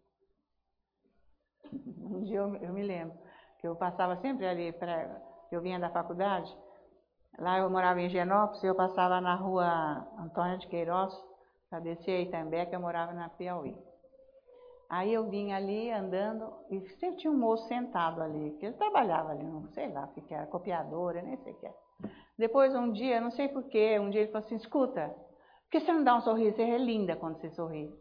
Um dia eu me lembro que eu passava sempre ali, eu vinha da faculdade, lá eu morava em Higienópolis, eu passava na rua Antônia de Queiroz, para descer a Itambé, que eu morava na Piauí. Aí eu vinha ali andando, e sempre tinha um moço sentado ali, que ele trabalhava ali, não sei lá o que era, copiadora, nem sei o que era. Depois um dia, não sei porquê, um dia ele falou assim, escuta, por que você não dá um sorriso? Você é linda quando você sorri.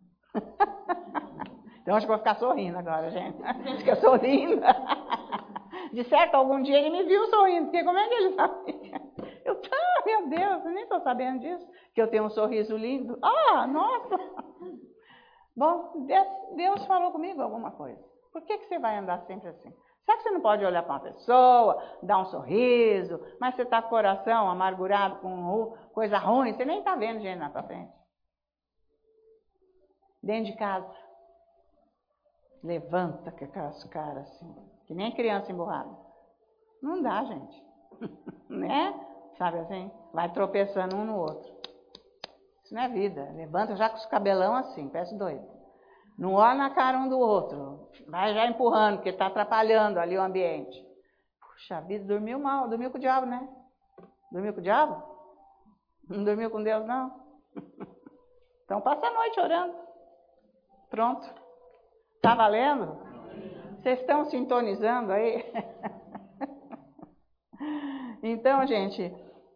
Então acho que vou ficar sorrindo agora, gente. Acho que eu sou linda. De certo, algum dia ele me viu sorrindo, porque como é que ele sabia? Eu, meu Deus, eu nem estou sabendo disso, que eu tenho um sorriso lindo. Nossa! Bom, Deus falou comigo alguma coisa. Por que você vai andar sempre assim? Será que você não pode olhar para uma pessoa, dar um sorriso, mas você está com o coração amargurado com coisa ruim, você nem está vendo gente na sua frente. Dentro de casa. Levanta com aquelas caras assim, que nem criança emburrada. Não dá, gente. Né? Sabe assim? Vai tropeçando um no outro. Isso não é vida. Levanta já com os cabelão assim, parece doido. Não olha na cara um do outro. Vai já empurrando, porque está atrapalhando ali o ambiente. Puxa vida, dormiu mal. Dormiu com o diabo, né? Dormiu com o diabo? Não dormiu com Deus, não? Então passa a noite orando. Pronto. Tá valendo? Vocês estão sintonizando aí? Então, gente,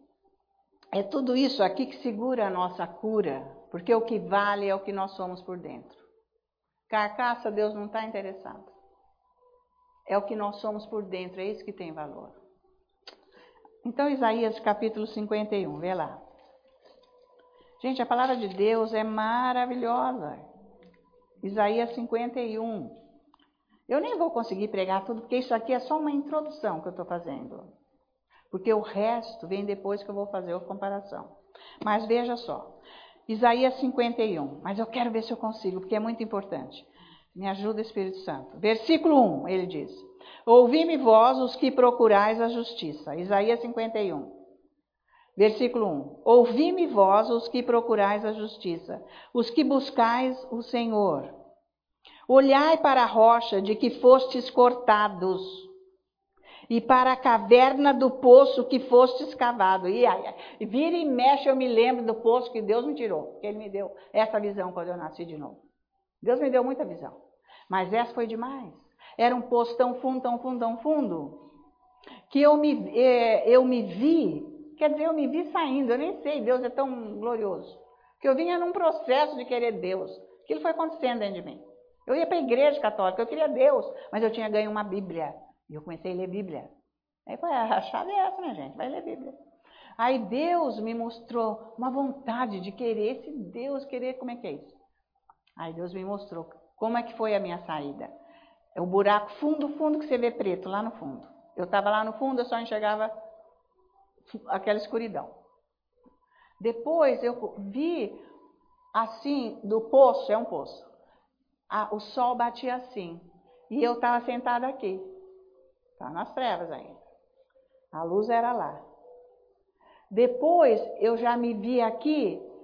é tudo isso aqui que segura a nossa cura, porque o que vale é o que nós somos por dentro. Carcaça, Deus não está interessado. É o que nós somos por dentro, é isso que tem valor. Então, Isaías capítulo 51, vê lá. Gente, a palavra de Deus é maravilhosa. Isaías 51. Eu nem vou conseguir pregar tudo, porque isso aqui é só uma introdução que eu estou fazendo. Porque o resto vem depois que eu vou fazer a comparação. Mas veja só. Isaías 51, mas eu quero ver se eu consigo, porque é muito importante. Me ajuda, Espírito Santo. Versículo 1, ele diz: ouvi-me vós, os que procurais a justiça. Isaías 51. Versículo 1. Ouvi-me vós, os que procurais a justiça, os que buscais o Senhor. Olhai para a rocha de que fostes cortados, e para a caverna do poço que foste escavado. E vira e mexe, eu me lembro do poço que Deus me tirou, porque Ele me deu essa visão quando eu nasci de novo. Deus me deu muita visão, mas essa foi demais. Era um poço tão fundo, tão fundo, tão fundo, que eu me vi, quer dizer, eu me vi saindo, eu nem sei, Deus é tão glorioso, que eu vinha num processo de querer Deus, aquilo foi acontecendo dentro de mim. Eu ia para a igreja católica, eu queria Deus, mas eu tinha ganho uma Bíblia. E eu comecei a ler Bíblia. Aí foi, a chave é essa, minha gente, vai ler Bíblia. Aí Deus me mostrou uma vontade de querer esse Deus, querer como é que é isso. Aí Deus me mostrou como é que foi a minha saída. É o buraco fundo, fundo que você vê preto, lá no fundo. Eu estava lá no fundo, eu só enxergava aquela escuridão. Depois eu vi assim, do poço, é um poço. O sol batia assim. E eu estava sentada aqui. Estava nas trevas ainda. A luz era lá. Depois eu já me vi aqui,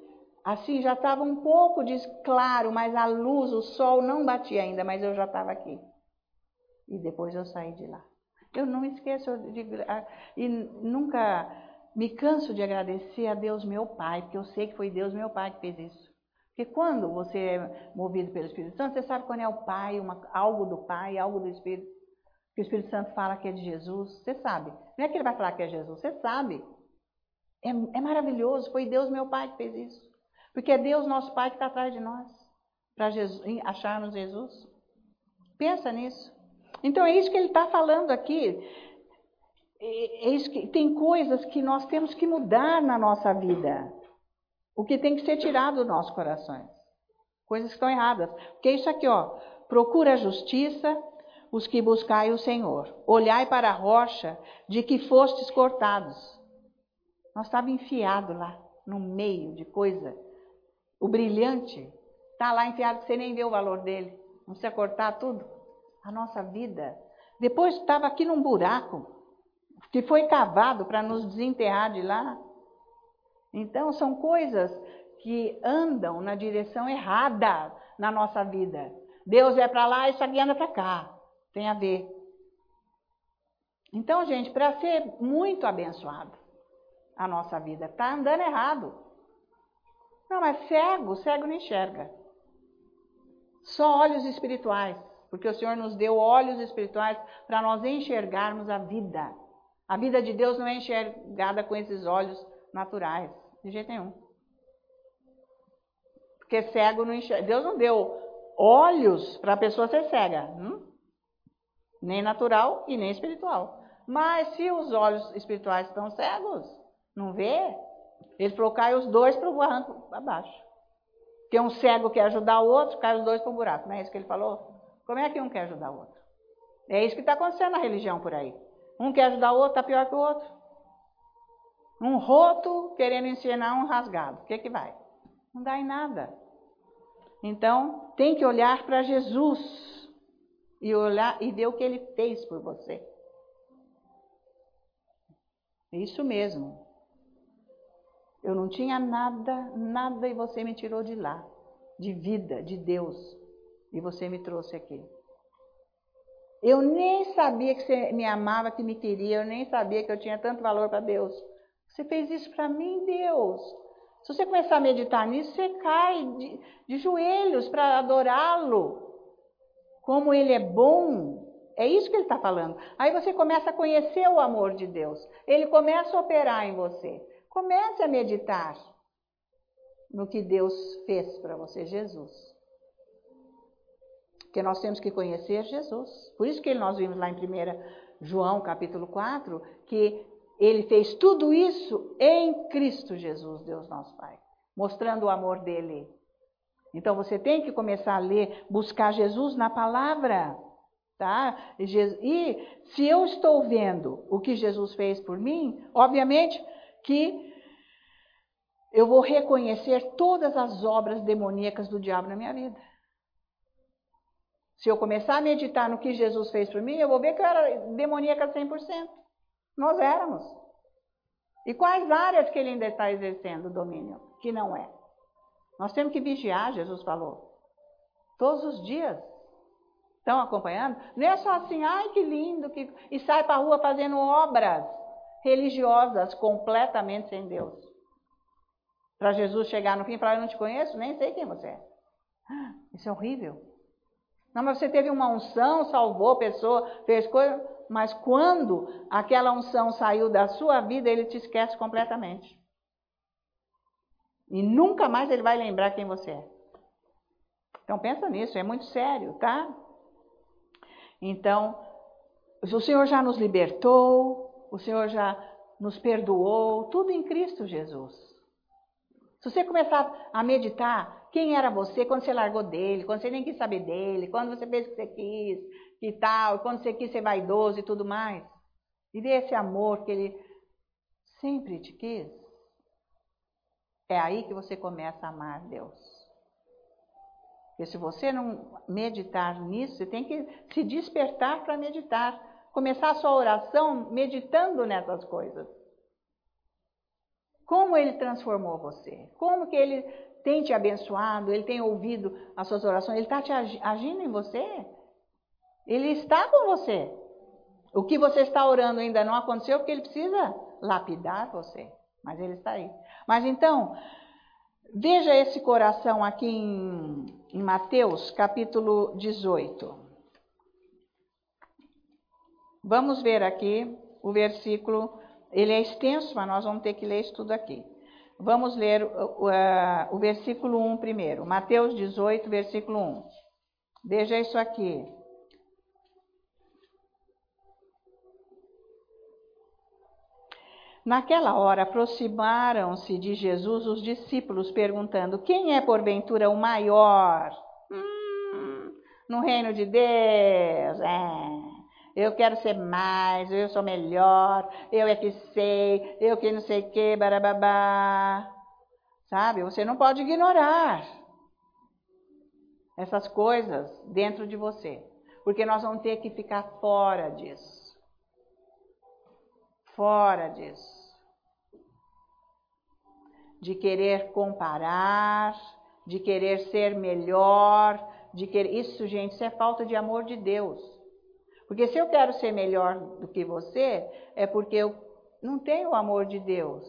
assim, já estava um pouco claro, mas a luz, o sol não batia ainda, mas eu já estava aqui. E depois eu saí de lá. Eu não esqueço e nunca me canso de agradecer a Deus meu Pai, porque eu sei que foi Deus meu Pai que fez isso. Porque quando você é movido pelo Espírito Santo, você sabe quando é o Pai, algo do Pai, algo do Espírito. Que o Espírito Santo fala que é de Jesus, você sabe. Não é que ele vai falar que é Jesus, você sabe. É maravilhoso, foi Deus meu Pai que fez isso. Porque é Deus nosso Pai que está atrás de nós, para acharmos Jesus. Pensa nisso. Então é isso que ele está falando aqui. É isso que, tem coisas que nós temos que mudar na nossa vida. O que tem que ser tirado dos nossos corações. Coisas que estão erradas. Porque é isso aqui, ó. Procura a justiça, os que buscai o Senhor. Olhai para a rocha de que fostes cortados. Nós estávamos enfiados lá, no meio de coisa. O brilhante está lá enfiado, que você nem vê o valor dele. Não precisa cortar tudo. A nossa vida. Depois estava aqui num buraco, que foi cavado para nos desenterrar de lá. Então, são coisas que andam na direção errada na nossa vida. Deus é para lá e isso aqui anda para cá. Tem a ver. Então, gente, para ser muito abençoado a nossa vida, está andando errado. Não, mas cego não enxerga. Só olhos espirituais. Porque o Senhor nos deu olhos espirituais para nós enxergarmos a vida. A vida de Deus não é enxergada com esses olhos naturais. De jeito nenhum. Porque cego não enxerga. Deus não deu olhos para a pessoa ser cega. Nem natural e nem espiritual. Mas se os olhos espirituais estão cegos, não vê? Ele falou, cai os dois para o barranco abaixo. Porque um cego quer ajudar o outro, cai os dois para o buraco. Não é isso que ele falou? Como é que um quer ajudar o outro? É isso que está acontecendo na religião por aí. Um quer ajudar o outro, está pior que o outro. Um roto querendo ensinar um rasgado. O que vai? Não dá em nada. Então, tem que olhar para Jesus e olhar e ver o que ele fez por você. É isso mesmo. Eu não tinha nada e você me tirou de lá, de vida, de Deus, e você me trouxe aqui. Eu nem sabia que você me amava, que me queria, eu nem sabia que eu tinha tanto valor para Deus. Você fez isso para mim, Deus. Se você começar a meditar nisso, você cai de joelhos para adorá-lo. Como ele é bom. É isso que ele está falando. Aí você começa a conhecer o amor de Deus. Ele começa a operar em você. Comece a meditar no que Deus fez para você, Jesus. Porque nós temos que conhecer Jesus. Por isso que nós vimos lá em 1 João capítulo 4, que ele fez tudo isso em Cristo Jesus, Deus nosso Pai. Mostrando o amor dele. Então você tem que começar a ler, buscar Jesus na palavra. Tá? E se eu estou vendo o que Jesus fez por mim, obviamente que eu vou reconhecer todas as obras demoníacas do diabo na minha vida. Se eu começar a meditar no que Jesus fez por mim, eu vou ver que eu era demoníaca 100%. Nós éramos. E quais áreas que ele ainda está exercendo o domínio? Que não é. Nós temos que vigiar, Jesus falou. Todos os dias. Estão acompanhando? Não é só assim, ai que lindo, e sai para a rua fazendo obras religiosas completamente sem Deus. Para Jesus chegar no fim e falar, eu não te conheço, nem sei quem você é. Isso é horrível. Não, mas você teve uma unção, salvou a pessoa, fez coisa, mas quando aquela unção saiu da sua vida, ele te esquece completamente. E nunca mais ele vai lembrar quem você é. Então pensa nisso, é muito sério, tá? Então, o Senhor já nos libertou, o Senhor já nos perdoou, tudo em Cristo Jesus. Se você começar a meditar quem era você quando você largou dele, quando você nem quis saber dele, quando você fez o que você quis e tal, quando você quis ser vaidoso e tudo mais, e ver esse amor que ele sempre te quis, é aí que você começa a amar Deus. Porque se você não meditar nisso, você tem que se despertar para meditar. Começar a sua oração meditando nessas coisas. Como ele transformou você? Como que ele tem te abençoado, Ele tem ouvido as suas orações, Ele está agindo em você. Ele está com você. O que você está orando ainda não aconteceu porque Ele precisa lapidar você, mas Ele está aí. Mas então, veja esse coração aqui em Mateus, capítulo 18. Vamos ver aqui o versículo, ele é extenso, mas nós vamos ter que ler isso tudo aqui. Vamos ler o versículo 1 primeiro. Mateus 18, versículo 1. Veja isso aqui. Naquela hora, aproximaram-se de Jesus os discípulos, perguntando: quem é porventura o maior no reino de Deus? Eu quero ser mais, eu sou melhor, eu é que sei, eu que não sei o que, barababá. Sabe, você não pode ignorar essas coisas dentro de você, porque nós vamos ter que ficar fora disso. Fora disso. De querer comparar, de querer ser melhor, de querer... Isso, gente, isso é falta de amor de Deus. Porque se eu quero ser melhor do que você, é porque eu não tenho o amor de Deus.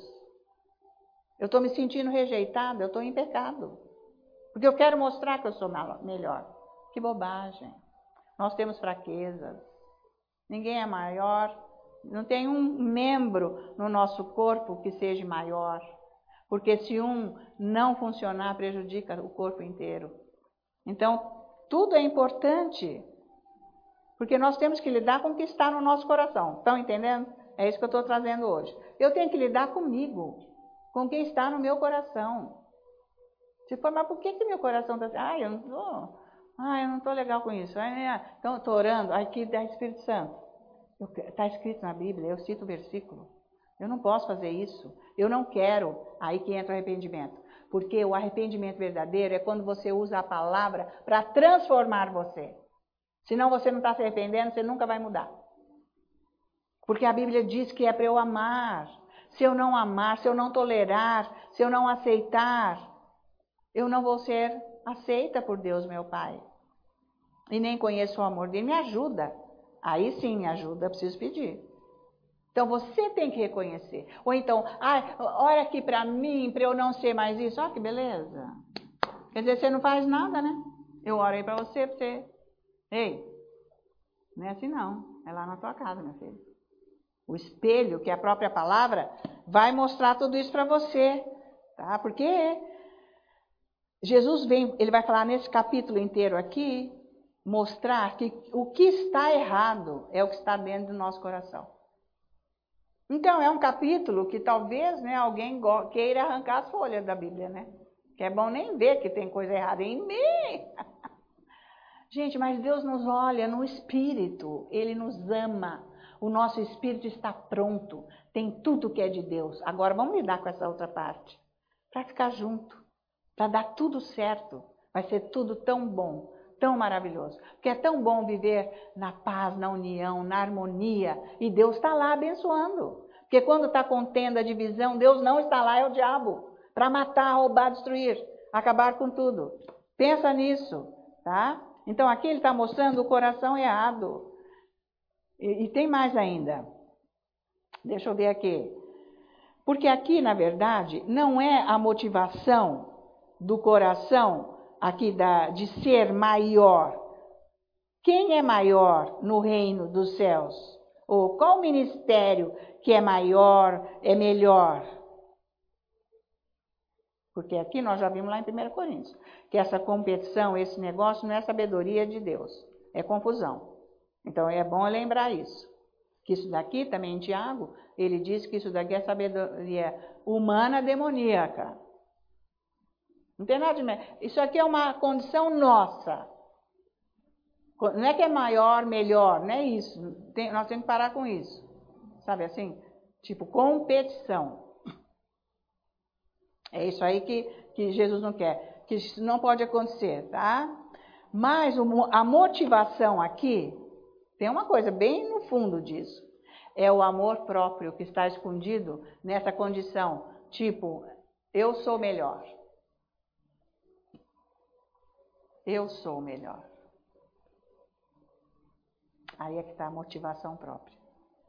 Eu estou me sentindo rejeitada, eu estou em pecado. Porque eu quero mostrar que eu sou melhor. Que bobagem. Nós temos fraquezas. Ninguém é maior. Não tem um membro no nosso corpo que seja maior. Porque se um não funcionar, prejudica o corpo inteiro. Então, tudo é importante. Porque nós temos que lidar com o que está no nosso coração. Estão entendendo? É isso que eu estou trazendo hoje. Eu tenho que lidar comigo, com o que está no meu coração. Se for, mas por que meu coração está assim? Eu não estou legal com isso. Então, estou orando, aqui dá Espírito Santo. Está escrito na Bíblia, eu cito o versículo. Eu não posso fazer isso. Eu não quero. Aí que entra o arrependimento. Porque o arrependimento verdadeiro é quando você usa a palavra para transformar você. Senão você não está se arrependendo, você nunca vai mudar. Porque a Bíblia diz que é para eu amar. Se eu não amar, se eu não tolerar, se eu não aceitar, eu não vou ser aceita por Deus, meu Pai. E nem conheço o amor dele. Me ajuda. Aí sim, me ajuda, eu preciso pedir. Então você tem que reconhecer. Ou então, olha aqui para mim, para eu não ser mais isso. Olha que beleza. Quer dizer, você não faz nada, né? Eu oro aí para você, Ei, não é assim não. É lá na tua casa, meu filho. O espelho, que é a própria palavra, vai mostrar tudo isso para você. Tá? Porque Jesus vem, ele vai falar nesse capítulo inteiro aqui, mostrar que o que está errado é o que está dentro do nosso coração. Então, é um capítulo que talvez, né, alguém queira arrancar as folhas da Bíblia, né? Que é bom nem ver que tem coisa errada em mim. Gente, mas Deus nos olha no espírito, Ele nos ama. O nosso espírito está pronto, tem tudo que é de Deus. Agora vamos lidar com essa outra parte, para ficar junto, para dar tudo certo. Vai ser tudo tão bom, tão maravilhoso. Porque é tão bom viver na paz, na união, na harmonia. E Deus está lá abençoando. Porque quando está contendo a divisão, Deus não está lá, é o diabo. Para matar, roubar, destruir, acabar com tudo. Pensa nisso, tá? Então aqui ele está mostrando o coração errado. E tem mais ainda. Deixa eu ver aqui. Porque aqui, na verdade, não é a motivação do coração aqui de ser maior. Quem é maior no reino dos céus? Ou qual ministério que é maior, é melhor? Porque aqui nós já vimos lá em 1 Coríntios, que essa competição, esse negócio não é sabedoria de Deus, é confusão. Então é bom lembrar isso. Que isso daqui também em Tiago, ele diz que isso daqui é sabedoria humana demoníaca. Não tem nada de melhor. Isso aqui é uma condição nossa. Não é que é maior, melhor, não é isso. Nós temos que parar com isso. Sabe assim? Tipo, competição. É isso aí que Jesus não quer. Que isso não pode acontecer, tá? Mas a motivação aqui, tem uma coisa bem no fundo disso. É o amor próprio que está escondido nessa condição. Tipo, eu sou melhor. Eu sou o melhor. Aí é que está a motivação própria.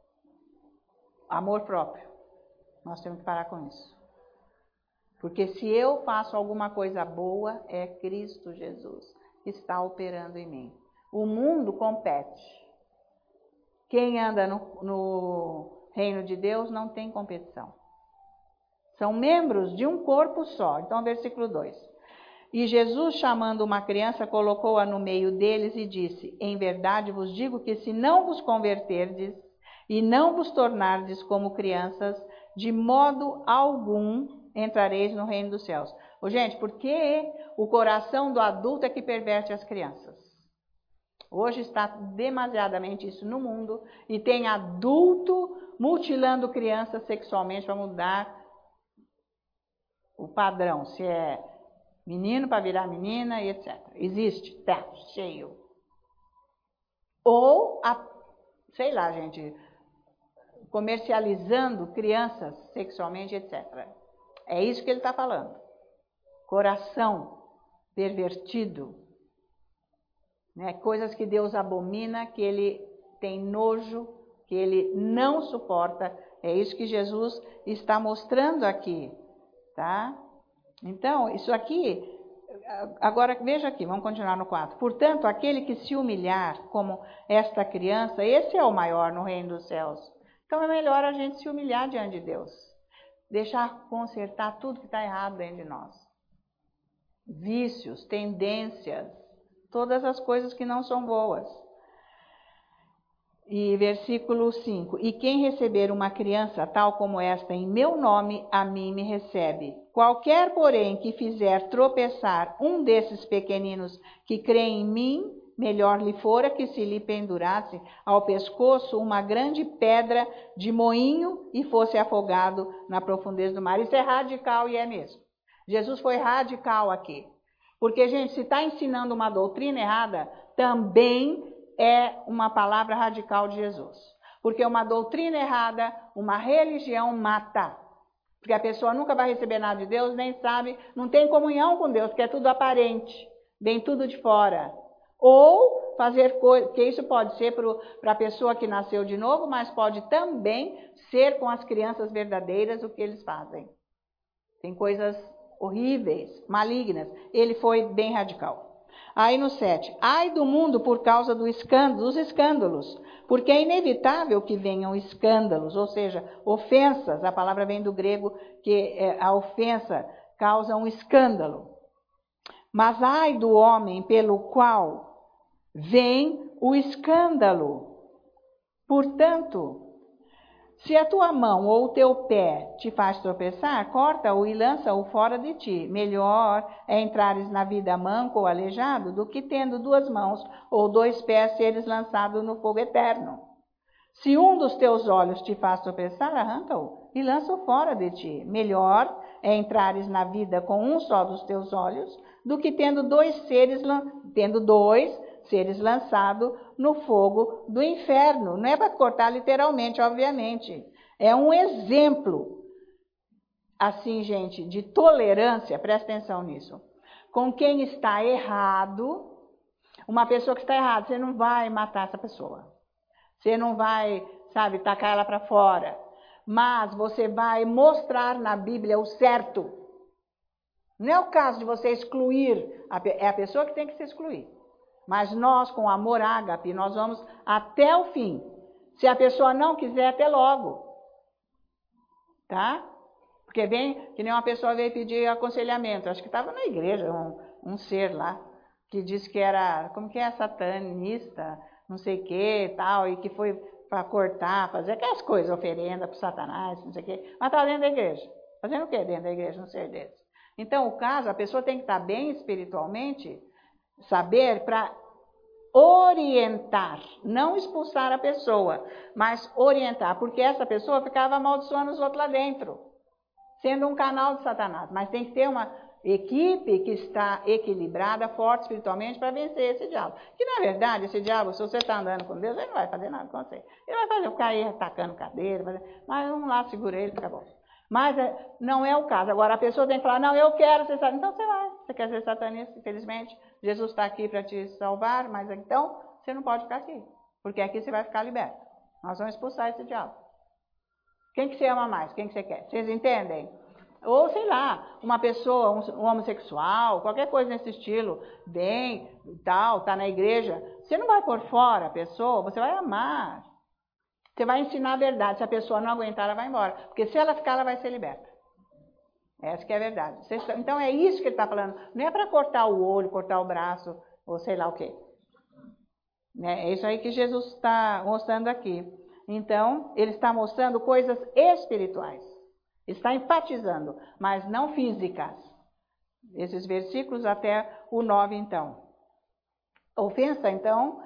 Amor próprio. Nós temos que parar com isso. Porque se eu faço alguma coisa boa, é Cristo Jesus que está operando em mim. O mundo compete. Quem anda no reino de Deus não tem competição. São membros de um corpo só. Então, versículo 2. E Jesus, chamando uma criança, colocou-a no meio deles e disse: em verdade vos digo que se não vos converterdes e não vos tornardes como crianças, de modo algum entrareis no reino dos céus. Gente, por que o coração do adulto é que perverte as crianças? Hoje está demasiadamente isso no mundo e tem adulto mutilando crianças sexualmente para mudar o padrão, se é menino para virar menina e etc. Existe, tá cheio. Ou, sei lá, gente, comercializando crianças sexualmente, etc. É isso que ele está falando. Coração pervertido, né? Coisas que Deus abomina, que ele tem nojo, que ele não suporta. É isso que Jesus está mostrando aqui, tá? Então, isso aqui, agora veja aqui, vamos continuar no 4. Portanto, aquele que se humilhar como esta criança, esse é o maior no reino dos céus. Então é melhor a gente se humilhar diante de Deus. Deixar consertar tudo que está errado dentro de nós. Vícios, tendências, todas as coisas que não são boas. E versículo 5. E quem receber uma criança tal como esta em meu nome, a mim me recebe. Qualquer, porém, que fizer tropeçar um desses pequeninos que creem em mim, melhor lhe fora que se lhe pendurasse ao pescoço uma grande pedra de moinho e fosse afogado na profundeza do mar. Isso é radical e é mesmo. Jesus foi radical aqui. Porque, gente, se está ensinando uma doutrina errada, também é uma palavra radical de Jesus. Porque uma doutrina errada, uma religião mata. Porque a pessoa nunca vai receber nada de Deus, nem sabe, não tem comunhão com Deus, porque é tudo aparente, vem tudo de fora. Ou fazer coisas, que isso pode ser para a pessoa que nasceu de novo, mas pode também ser com as crianças verdadeiras o que eles fazem. Tem coisas horríveis, malignas. Ele foi bem radical. Aí no 7, ai do mundo por causa dos escândalos, porque é inevitável que venham escândalos, ou seja, ofensas, a palavra vem do grego, que a ofensa causa um escândalo. Mas ai do homem pelo qual vem o escândalo. Portanto, se a tua mão ou o teu pé te faz tropeçar, corta-o e lança-o fora de ti. Melhor é entrares na vida manco ou aleijado do que tendo 2 mãos ou 2 pés seres lançado no fogo eterno. Se um dos teus olhos te faz tropeçar, arranca-o e lança-o fora de ti. Melhor é entrares na vida com um só dos teus olhos do que tendo 2 seres lançados no fogo do inferno. Não é para cortar literalmente, obviamente. É um exemplo, assim, gente, de tolerância, presta atenção nisso. Com quem está errado, uma pessoa que está errada, você não vai matar essa pessoa. Você não vai, sabe, tacar ela para fora. Mas você vai mostrar na Bíblia o certo. Não é o caso de você excluir, é a pessoa que tem que se excluir. Mas nós, com amor ágape, nós vamos até o fim. Se a pessoa não quiser, até logo. Tá? Porque vem, que nem uma pessoa veio pedir aconselhamento. Acho que estava na igreja, um ser lá, que disse que era, como que é, satanista, não sei o que, tal, e que foi para cortar, fazer aquelas coisas, oferenda para Satanás, não sei o que. Mas estava dentro da igreja. Fazendo o que dentro da igreja, um ser desse? Então, o caso, a pessoa tem que estar bem espiritualmente, saber para orientar, não expulsar a pessoa, mas orientar, porque essa pessoa ficava amaldiçoando os outros lá dentro, sendo um canal de Satanás. Mas tem que ter uma equipe que está equilibrada, forte espiritualmente, para vencer esse diabo. Que na verdade, esse diabo, se você está andando com Deus, ele não vai fazer nada com você. Ele vai fazer, ficar aí atacando cadeira, mas vamos lá, segura ele, fica bom. Mas não é o caso. Agora a pessoa tem que falar, não, eu quero, você sabe, então você vai. Você quer ser satanista, infelizmente, Jesus está aqui para te salvar, mas então você não pode ficar aqui, porque aqui você vai ficar liberto. Nós vamos expulsar esse diabo. Quem que você ama mais? Quem que você quer? Vocês entendem? Ou, sei lá, uma pessoa, um homossexual, qualquer coisa nesse estilo, bem, tal, tá na igreja, você não vai pôr fora a pessoa, você vai amar. Você vai ensinar a verdade. Se a pessoa não aguentar, ela vai embora. Porque se ela ficar, ela vai ser liberta. Essa que é a verdade. Então é isso que ele está falando. Não é para cortar o olho, cortar o braço, ou sei lá o quê. É isso aí que Jesus está mostrando aqui. Então, ele está mostrando coisas espirituais. Está enfatizando, mas não físicas. Esses versículos até o 9, então. Ofensa, então,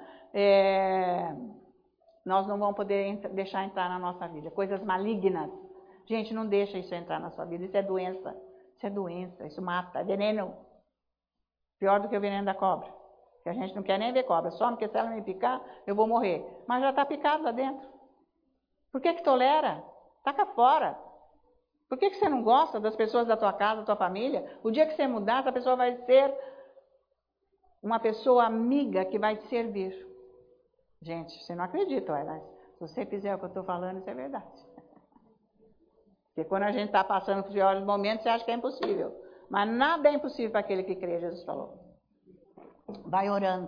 nós não vamos poder deixar entrar na nossa vida. Coisas malignas. Gente, não deixa isso entrar na sua vida. Isso é doença. Isso é doença. Isso mata. É veneno. Pior do que o veneno da cobra. Que a gente não quer nem ver cobra. Só porque se ela me picar, eu vou morrer. Mas já está picado lá dentro. Por que tolera? Taca fora. Por que você não gosta das pessoas da tua casa, da tua família? O dia que você mudar, essa pessoa vai ser uma pessoa amiga que vai te servir. Gente, você não acredita, olha. Se você fizer o que eu estou falando, isso é verdade. Porque quando a gente está passando por piores momentos, você acha que é impossível. Mas nada é impossível para aquele que crê, Jesus falou. Vai orando.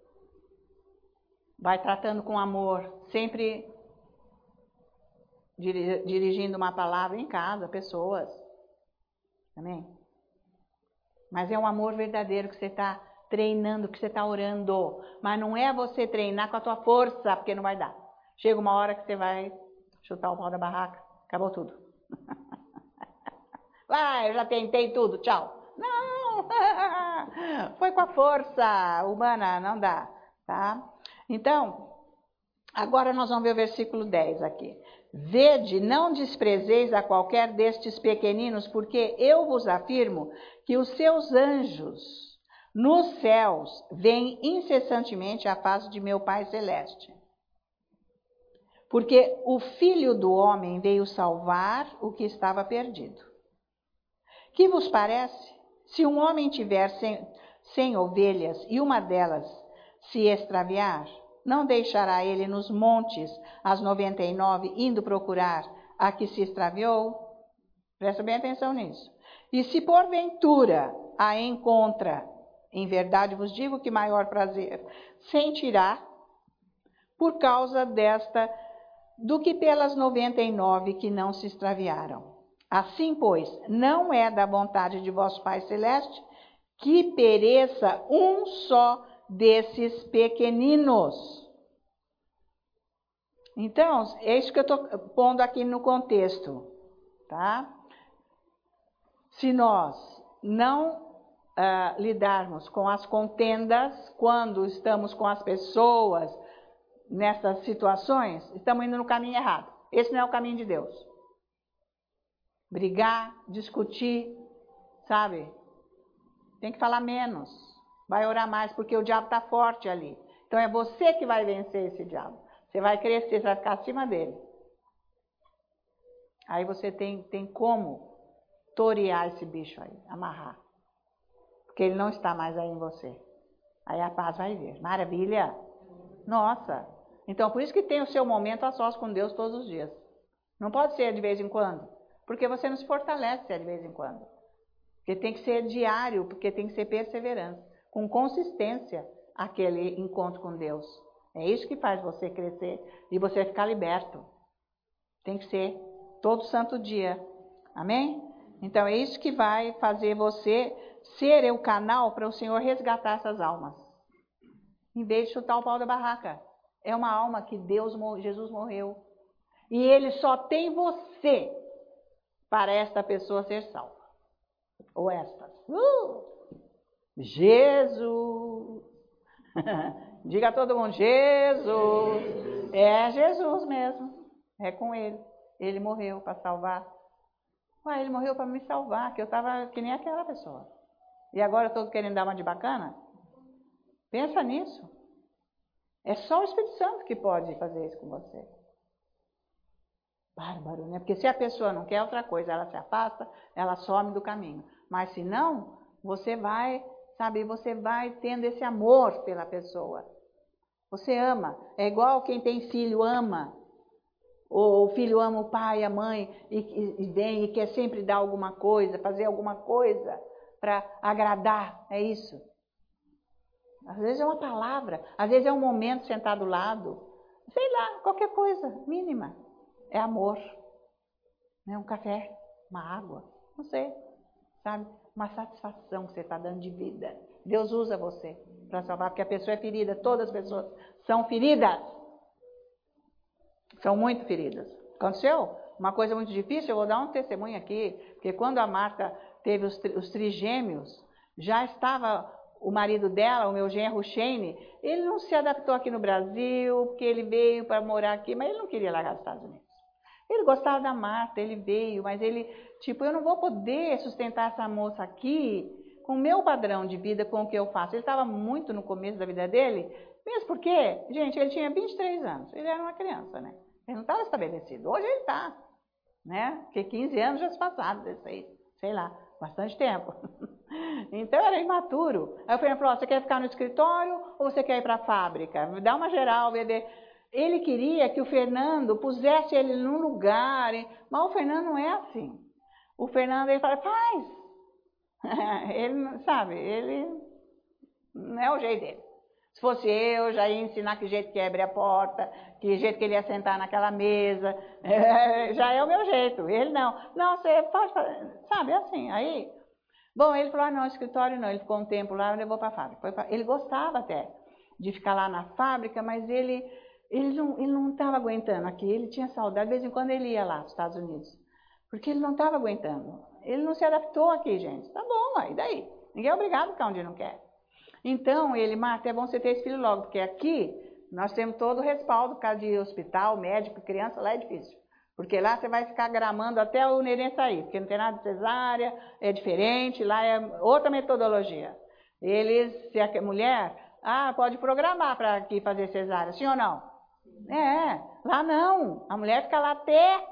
Vai tratando com amor. Sempre dirigindo uma palavra em casa, pessoas. Amém? Mas é um amor verdadeiro que você está treinando, que você está orando. Mas não é você treinar com a tua força, porque não vai dar. Chega uma hora que você vai chutar o pau da barraca. Acabou tudo. Vai, eu já tentei tudo, tchau. Não! Foi com a força humana, não dá, tá? Então, agora nós vamos ver o versículo 10 aqui. Vede, não desprezeis a qualquer destes pequeninos, porque eu vos afirmo que os seus anjos nos céus veem incessantemente a face de meu Pai Celeste. Porque o Filho do Homem veio salvar o que estava perdido. Que vos parece? Se um homem tiver 100 ovelhas e uma delas se extraviar, não deixará ele nos montes as 99, indo procurar a que se extraviou? Presta bem atenção nisso. E se porventura a encontra, em verdade vos digo que maior prazer sentirá por causa desta do que pelas 99 que não se extraviaram. Assim, pois, não é da vontade de vosso Pai Celeste que pereça um só desses pequeninos. Então, é isso que eu estou pondo aqui no contexto, tá? Se nós não lidarmos com as contendas, quando estamos com as pessoas nessas situações, estamos indo no caminho errado. Esse não é o caminho de Deus. Brigar, discutir, sabe? Tem que falar menos. Vai orar mais, porque o diabo está forte ali. Então é você que vai vencer esse diabo. Você vai crescer, você vai ficar acima dele. Aí você tem como torear esse bicho aí, amarrar. Porque ele não está mais aí em você. Aí a paz vai vir. Maravilha! Nossa! Então por isso que tem o seu momento a sós com Deus todos os dias. Não pode ser de vez em quando. Porque você não se fortalece de vez em quando. Porque tem que ser diário, porque tem que ser perseverança. Com consistência, aquele encontro com Deus. É isso que faz você crescer e você ficar liberto. Tem que ser todo santo dia. Amém? Então é isso que vai fazer você ser o canal para o Senhor resgatar essas almas. Em vez de chutar o pau da barraca. É uma alma que Jesus morreu. E ele só tem você para esta pessoa ser salva. Ou estas. Jesus! Diga a todo mundo, Jesus! É Jesus mesmo. É com ele. Ele morreu para salvar. Ué, ele morreu para me salvar, que eu estava que nem aquela pessoa. E agora eu estou querendo dar uma de bacana? Pensa nisso. É só o Espírito Santo que pode fazer isso com você. Bárbaro, né? Porque se a pessoa não quer outra coisa, ela se afasta, ela some do caminho. Mas se não, você vai, sabe, você vai tendo esse amor pela pessoa. Você ama. É igual quem tem filho ama. Ou o filho ama o pai, a mãe, e vem e quer sempre dar alguma coisa, fazer alguma coisa para agradar. É isso. Às vezes é uma palavra, às vezes é um momento sentado do lado. Sei lá, qualquer coisa mínima. É amor. É um café, uma água, não sei, sabe? Uma satisfação que você está dando de vida. Deus usa você para salvar, porque a pessoa é ferida. Todas as pessoas são feridas. São muito feridas. Aconteceu uma coisa muito difícil, eu vou dar um testemunho aqui, porque quando a Marta teve os trigêmeos, já estava o marido dela, o meu genro Shane, ele não se adaptou aqui no Brasil, porque ele veio para morar aqui, mas ele não queria largar os Estados Unidos. Ele gostava da Marta, ele veio, mas ele, tipo, eu não vou poder sustentar essa moça aqui com o meu padrão de vida, com o que eu faço. Ele estava muito no começo da vida dele, mesmo porque, gente, ele tinha 23 anos, ele era uma criança, né? Ele não estava estabelecido. Hoje ele está, né? Porque 15 anos já se passaram desse aí, sei lá, bastante tempo. Então era imaturo. Aí o Fernando falou, você quer ficar no escritório ou você quer ir para a fábrica? Dá uma geral, vender. Ele queria que o Fernando pusesse ele num lugar, hein? Mas o Fernando não é assim. O Fernando, ele fala, faz. Ele, sabe, ele não é o jeito dele. Se fosse eu, já ia ensinar que jeito que abre a porta, que jeito que ele ia sentar naquela mesa. Já é o meu jeito. Ele não. Não, você pode fazer. Sabe, é assim. Aí, bom, ele falou, não, escritório não. Ele ficou um tempo lá e levou para a fábrica. Ele gostava até de ficar lá na fábrica, mas ele não estava aguentando aqui. Ele tinha saudade. De vez em quando ele ia lá para os Estados Unidos. Porque ele não estava aguentando. Ele não se adaptou aqui, gente. Tá bom, aí daí. Ninguém é obrigado a ficar onde não quer. Então, ele, Marta, é bom você ter esse filho logo, porque aqui nós temos todo o respaldo, por causa de hospital, médico, criança, lá é difícil. Porque lá você vai ficar gramando até o neném sair, porque não tem nada de cesárea, é diferente, lá é outra metodologia. Eles, se a mulher, pode programar para aqui fazer cesárea, sim ou não? Lá não, a mulher fica lá até...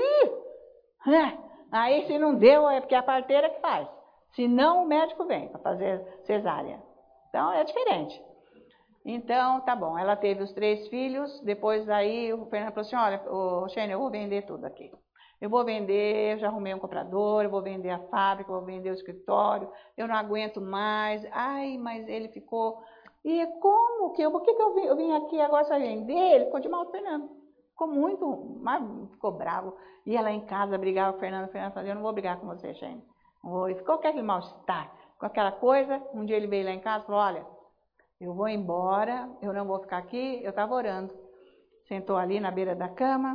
Aí se não deu, é porque é a parteira que faz. Se não, o médico vem para fazer cesárea. Então, é diferente. Então, tá bom. Ela teve os 3 filhos. Depois, aí, o Fernando falou assim, olha, Shane, eu vou vender tudo aqui. Eu vou vender, eu já arrumei um comprador, eu vou vender a fábrica, eu vou vender o escritório. Eu não aguento mais. Ai, mas ele ficou... E como que por que eu vim aqui agora só vender? Ele ficou de mal, o Fernando. Ficou muito... Mas ficou bravo. Ia lá em casa, brigava com o Fernando. O Fernando falou, eu não vou brigar com você, Shane. E ficou aquele mal-estar. Com aquela coisa, um dia ele veio lá em casa e falou, olha, eu vou embora, eu não vou ficar aqui, eu estava orando. Sentou ali na beira da cama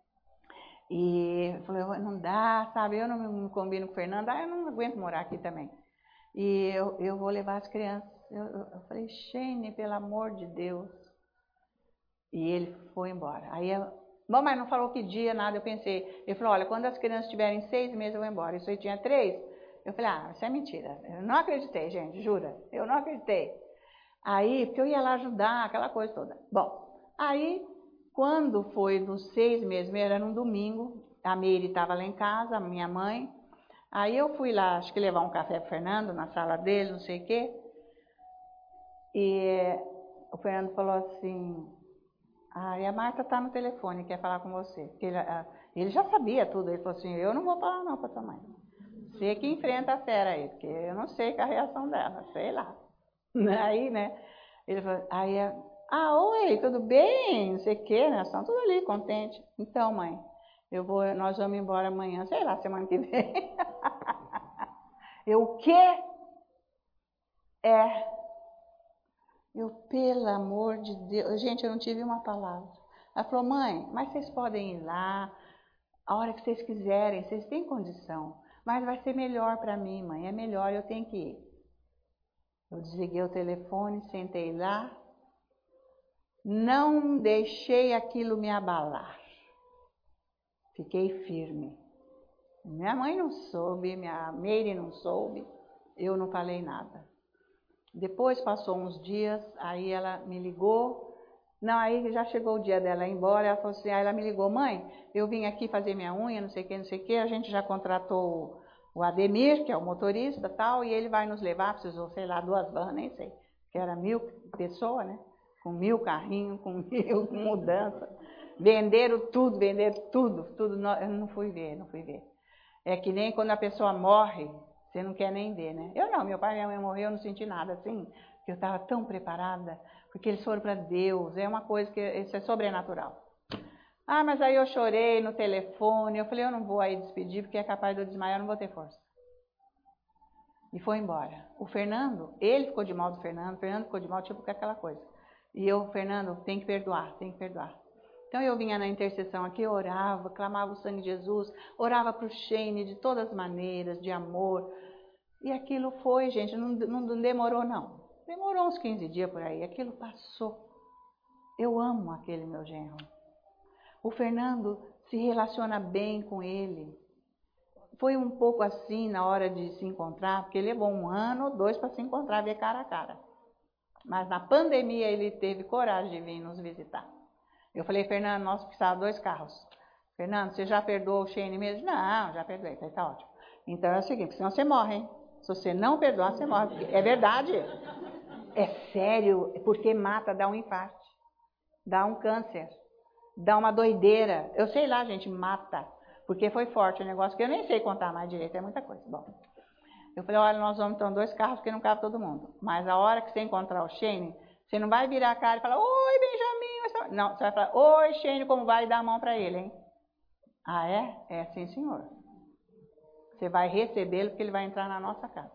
e falou, não dá, sabe, eu não me combino com o Fernando, eu não aguento morar aqui também. E eu vou levar as crianças. Eu falei, Shane, pelo amor de Deus. E ele foi embora. Aí bom, mas não falou que dia, nada, eu pensei. Ele falou, olha, quando as crianças tiverem 6 meses eu vou embora. Isso aí tinha 3. Eu falei, isso é mentira. Eu não acreditei, gente, jura. Eu não acreditei. Aí, porque eu ia lá ajudar, aquela coisa toda. Bom, aí, quando foi nos 6 meses, era num domingo, a Meire estava lá em casa, a minha mãe. Aí eu fui lá, acho que levar um café pro Fernando, na sala dele, não sei o quê. E o Fernando falou assim, e a Marta está no telefone, quer falar com você. Porque ele já sabia tudo, ele falou assim, eu não vou falar não para sua mãe. Você que enfrenta a fera aí, porque eu não sei qual é a reação dela, sei lá. Aí, né, ele falou, oi, tudo bem? Não sei o quê, né, estão tudo ali, contente. Então, mãe, nós vamos embora amanhã, sei lá, semana que vem. O quê? Pelo amor de Deus, gente, eu não tive uma palavra. Ela falou, mãe, mas vocês podem ir lá, a hora que vocês quiserem, vocês têm condição. Mas vai ser melhor para mim, mãe, é melhor, eu tenho que ir. Eu desliguei o telefone, sentei lá, não deixei aquilo me abalar. Fiquei firme. Minha mãe não soube, minha Meire não soube, eu não falei nada. Depois passou uns dias, aí ela me ligou. Não, aí já chegou o dia dela ir embora, ela falou assim, aí ela me ligou, mãe, eu vim aqui fazer minha unha, não sei o que, a gente já contratou o Ademir, que é o motorista tal, e ele vai nos levar, precisou, sei lá, 2 vans, nem sei, que era 1000 pessoas, né? Com 1000 carrinhos, com 1000 mudança. Venderam tudo, tudo. Eu não fui ver. É que nem quando a pessoa morre, você não quer nem ver, né? Eu não, meu pai e minha mãe morreu, eu não senti nada assim, porque eu estava tão preparada, porque eles foram para Deus, é uma coisa que, isso é sobrenatural. Ah, mas aí eu chorei no telefone, eu falei, eu não vou aí despedir, porque é capaz de eu desmaiar, eu não vou ter força. E foi embora. O Fernando, ele ficou de mal do Fernando, o Fernando ficou de mal, tipo aquela coisa. E eu, Fernando, tem que perdoar. Então eu vinha na intercessão aqui, eu orava, clamava o sangue de Jesus, orava para o Shane de todas as maneiras, de amor. E aquilo foi, gente, não demorou não. Demorou uns 15 dias por aí, aquilo passou. Eu amo aquele meu genro. O Fernando se relaciona bem com ele. Foi um pouco assim na hora de se encontrar, porque levou 1 ano ou 2 para se encontrar, ver cara a cara. Mas na pandemia ele teve coragem de vir nos visitar. Eu falei, Fernando, nós precisávamos 2 carros. Fernando, você já perdoou o Shane mesmo? Não, já perdoei, tá ótimo. Então é o seguinte, senão você morre, hein? Se você não perdoar, você morre. É verdade. É sério, porque mata, dá um infarto, dá um câncer, dá uma doideira. Eu sei lá, gente, mata. Porque foi forte o negócio, que eu nem sei contar mais direito, é muita coisa. Bom, eu falei, olha, nós vamos ter 2 carros, porque não cabe todo mundo. Mas a hora que você encontrar o Shane, você não vai virar a cara e falar, oi, Benjamin. Não, você vai falar, oi, Shane, como vai? E dar a mão para ele, hein? Ah, é? É, sim, senhor. Você vai recebê-lo, porque ele vai entrar na nossa casa.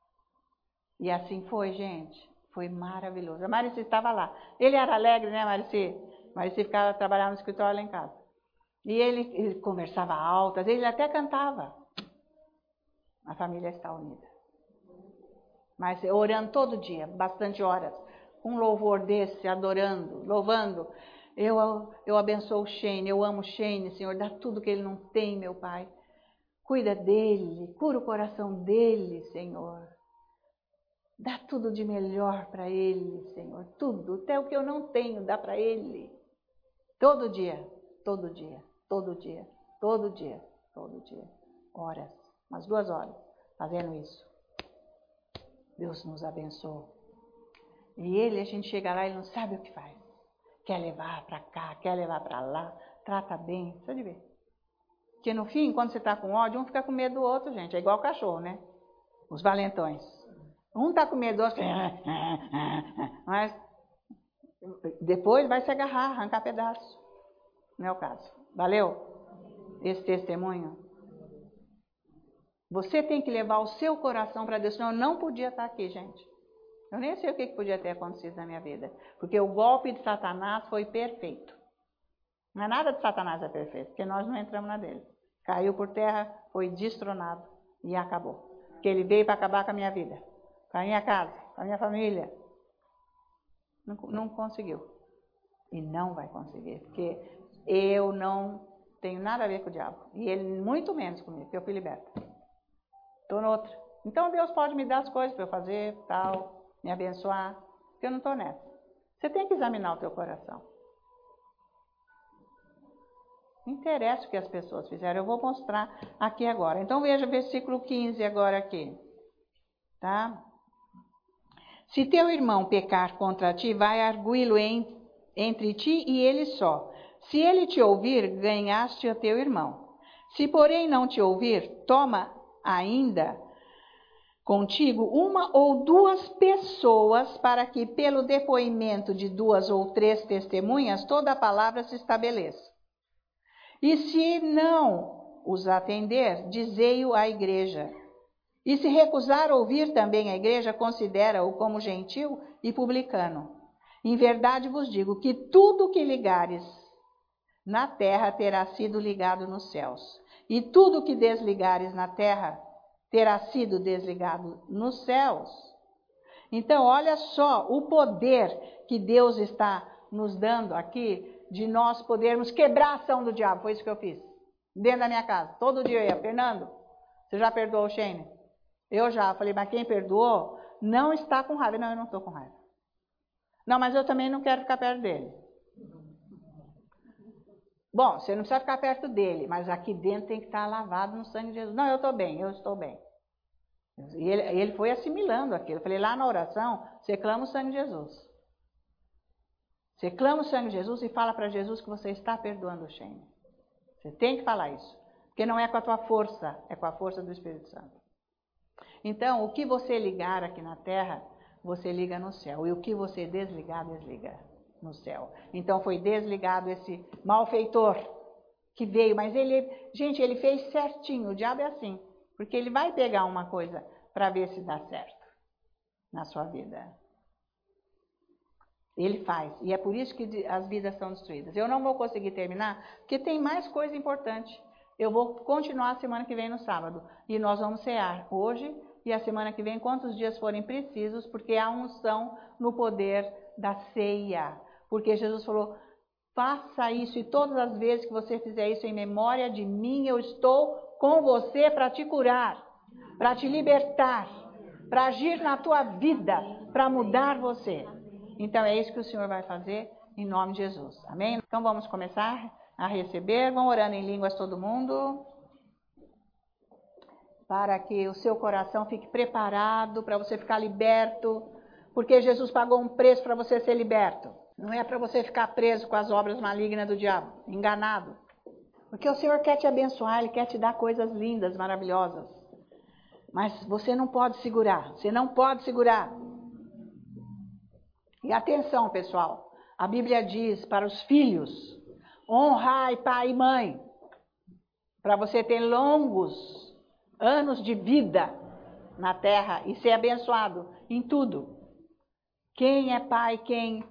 E assim foi, gente. Foi maravilhoso. A Marici estava lá. Ele era alegre, né, Marici? Marici ficava trabalhando no escritório lá em casa. E ele conversava alto, às vezes ele até cantava. A família está unida. Mas orando todo dia, bastante horas. Um louvor desse, adorando, louvando. Eu abençoo o Shane, eu amo o Shane, Senhor, dá tudo que ele não tem, meu Pai. Cuida dele, cura o coração dele, Senhor. Dá tudo de melhor para ele, Senhor, tudo. Até o que eu não tenho, dá para ele. Todo dia. Horas, umas 2 horas, fazendo isso. Deus nos abençoou. E ele, a gente chega lá, ele não sabe o que faz. Quer levar para cá, quer levar para lá, trata bem, precisa de ver. Porque no fim, quando você está com ódio, um fica com medo do outro, gente. É igual o cachorro, né? Os valentões. Um está com medo do outro, mas depois vai se agarrar, arrancar pedaço. Não é o caso. Valeu? Esse testemunho. Você tem que levar o seu coração para Deus, senão eu não podia estar aqui, gente. Eu nem sei o que podia ter acontecido na minha vida. Porque o golpe de Satanás foi perfeito. Não é nada de Satanás é perfeito, porque nós não entramos na dele. Caiu por terra, foi destronado e acabou. Porque ele veio para acabar com a minha vida, com a minha casa, com a minha família. Não conseguiu. E não vai conseguir, porque eu não tenho nada a ver com o diabo. E ele muito menos comigo, porque eu fui liberta. Estou noutra. Então Deus pode me dar as coisas para eu fazer, tal, me abençoar, porque eu não estou nessa. Você tem que examinar o teu coração. Não interessa o que as pessoas fizeram, eu vou mostrar aqui agora. Então veja o versículo 15 agora aqui. Tá? Se teu irmão pecar contra ti, vai arguí-lo entre ti e ele só. Se ele te ouvir, ganhaste o teu irmão. Se porém não te ouvir, toma ainda contigo 1 ou 2 pessoas, para que pelo depoimento de 2 ou 3 testemunhas, toda a palavra se estabeleça. E se não os atender, dizei-o à igreja. E se recusar ouvir também a igreja, considera-o como gentil e publicano. Em verdade vos digo que tudo que ligares na terra terá sido ligado nos céus. E tudo que desligares na terra terá sido desligado nos céus. Então, olha só o poder que Deus está nos dando aqui, de nós podermos quebrar a ação do diabo. Foi isso que eu fiz, dentro da minha casa. Todo dia eu ia, Fernando, você já perdoou o Shane? Eu já. Falei, mas quem perdoou não está com raiva. Não, eu não estou com raiva. Não, mas eu também não quero ficar perto dele. Bom, você não precisa ficar perto dele, mas aqui dentro tem que estar lavado no sangue de Jesus. Não, eu estou bem, eu estou bem. E ele foi assimilando aquilo. Eu falei, lá na oração, você clama o sangue de Jesus. Você clama o sangue de Jesus e fala para Jesus que você está perdoando o Shane. Você tem que falar isso. Porque não é com a tua força, é com a força do Espírito Santo. Então, o que você ligar aqui na terra, você liga no céu. E o que você desligar, desliga no céu. Então, foi desligado esse malfeitor que veio. Mas gente, ele fez certinho. O diabo é assim. Porque ele vai pegar uma coisa para ver se dá certo na sua vida. Ele faz. E é por isso que as vidas são destruídas. Eu não vou conseguir terminar, porque tem mais coisa importante. Eu vou continuar a semana que vem no sábado. E nós vamos cear hoje e a semana que vem, quantos dias forem precisos, porque há unção no poder da ceia. Porque Jesus falou, faça isso e todas as vezes que você fizer isso em memória de mim, eu estou com você para te curar, para te libertar, para agir na tua vida, para mudar você. Então é isso que o Senhor vai fazer em nome de Jesus. Amém? Então vamos começar a receber. Vão orando em línguas todo mundo. Para que o seu coração fique preparado, para você ficar liberto. Porque Jesus pagou um preço para você ser liberto. Não é para você ficar preso com as obras malignas do diabo, enganado. Porque o Senhor quer te abençoar, Ele quer te dar coisas lindas, maravilhosas. Mas você não pode segurar, você não pode segurar. E atenção, pessoal, a Bíblia diz para os filhos, honrai pai e mãe, para você ter longos anos de vida na terra e ser abençoado em tudo. Quem é pai, quem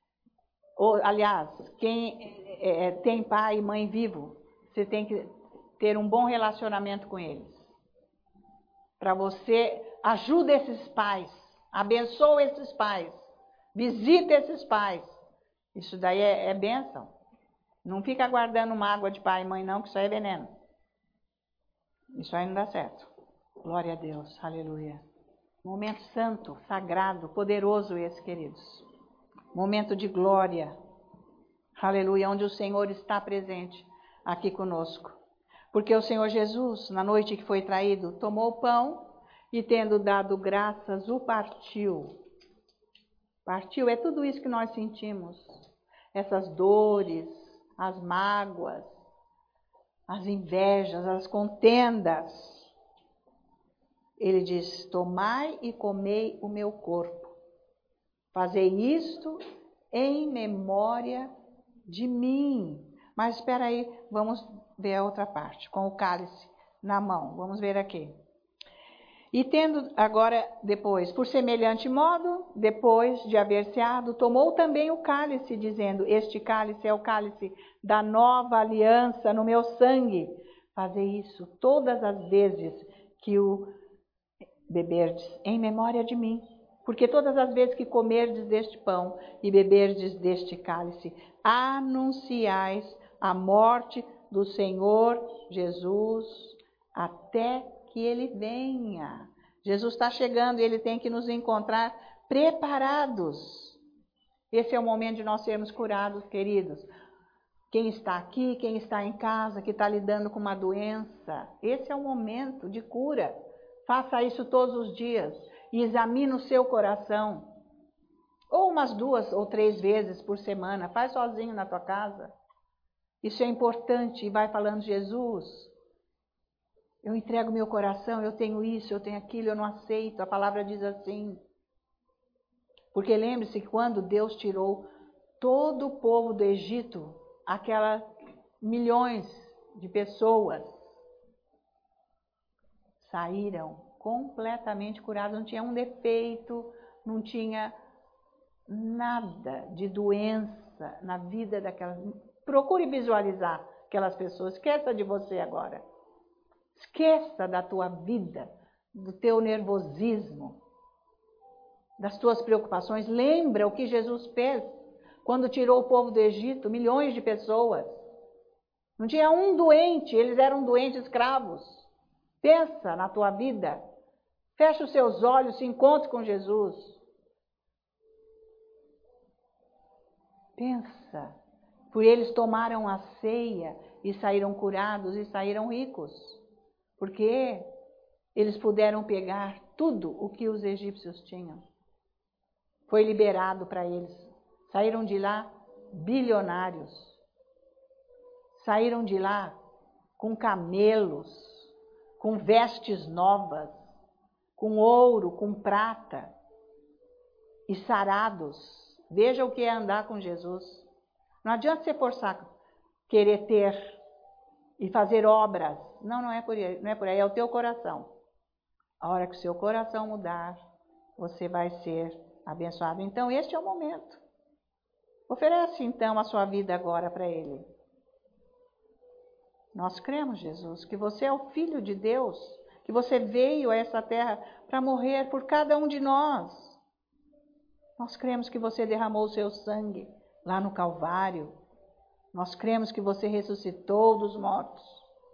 tem pai e mãe vivo, você tem que ter um bom relacionamento com eles. Para você, ajuda esses pais, abençoa esses pais, visita esses pais. Isso daí é bênção. Não fica guardando mágoa de pai e mãe não, que isso aí é veneno. Isso aí não dá certo. Glória a Deus, aleluia. Momento santo, sagrado, poderoso esse, queridos. Momento de glória, aleluia, onde o Senhor está presente aqui conosco. Porque o Senhor Jesus, na noite que foi traído, tomou o pão e, tendo dado graças, o partiu. Partiu, é tudo isso que nós sentimos. Essas dores, as mágoas, as invejas, as contendas. Ele diz, tomai e comei o meu corpo. Fazei isto em memória de mim. Mas espera aí, vamos ver a outra parte, com o cálice na mão. Vamos ver aqui. E tendo agora, depois, por semelhante modo, depois de haver ceado, tomou também o cálice, dizendo, este cálice é o cálice da nova aliança no meu sangue. Fazei isso todas as vezes que o beberdes, em memória de mim. Porque todas as vezes que comerdes deste pão e beberdes deste cálice, anunciais a morte do Senhor Jesus até que Ele venha. Jesus está chegando e Ele tem que nos encontrar preparados. Esse é o momento de nós sermos curados, queridos. Quem está aqui, quem está em casa, que está lidando com uma doença, esse é o momento de cura. Faça isso todos os dias e examine o seu coração. Ou umas 2 ou 3 vezes por semana, faz sozinho na tua casa. Isso é importante e vai falando, Jesus, eu entrego meu coração, eu tenho isso, eu tenho aquilo, eu não aceito. A palavra diz assim. Porque lembre-se que quando Deus tirou todo o povo do Egito, aquelas milhões de pessoas saíram completamente curadas, não tinha um defeito, não tinha nada de doença na vida daquelas. Procure visualizar aquelas pessoas, esqueça de você agora. Esqueça da tua vida, do teu nervosismo, das tuas preocupações. Lembra o que Jesus fez quando tirou o povo do Egito, milhões de pessoas. Não tinha um doente, eles eram doentes escravos. Pensa na tua vida. Feche os seus olhos, se encontre com Jesus. Pensa. Por eles tomaram a ceia e saíram curados e saíram ricos. Porque eles puderam pegar tudo o que os egípcios tinham. Foi liberado para eles. Saíram de lá bilionários. Saíram de lá com camelos, com vestes novas, com ouro, com prata e sarados. Veja o que é andar com Jesus. Não adianta você forçar, querer ter e fazer obras. Não é por aí, é o teu coração. A hora que o seu coração mudar, você vai ser abençoado. Então, este é o momento. Oferece, então, a sua vida agora para Ele. Nós cremos, Jesus, que você é o Filho de Deus, que você veio a essa terra para morrer por cada um de nós. Nós cremos que você derramou o seu sangue lá no Calvário. Nós cremos que você ressuscitou dos mortos.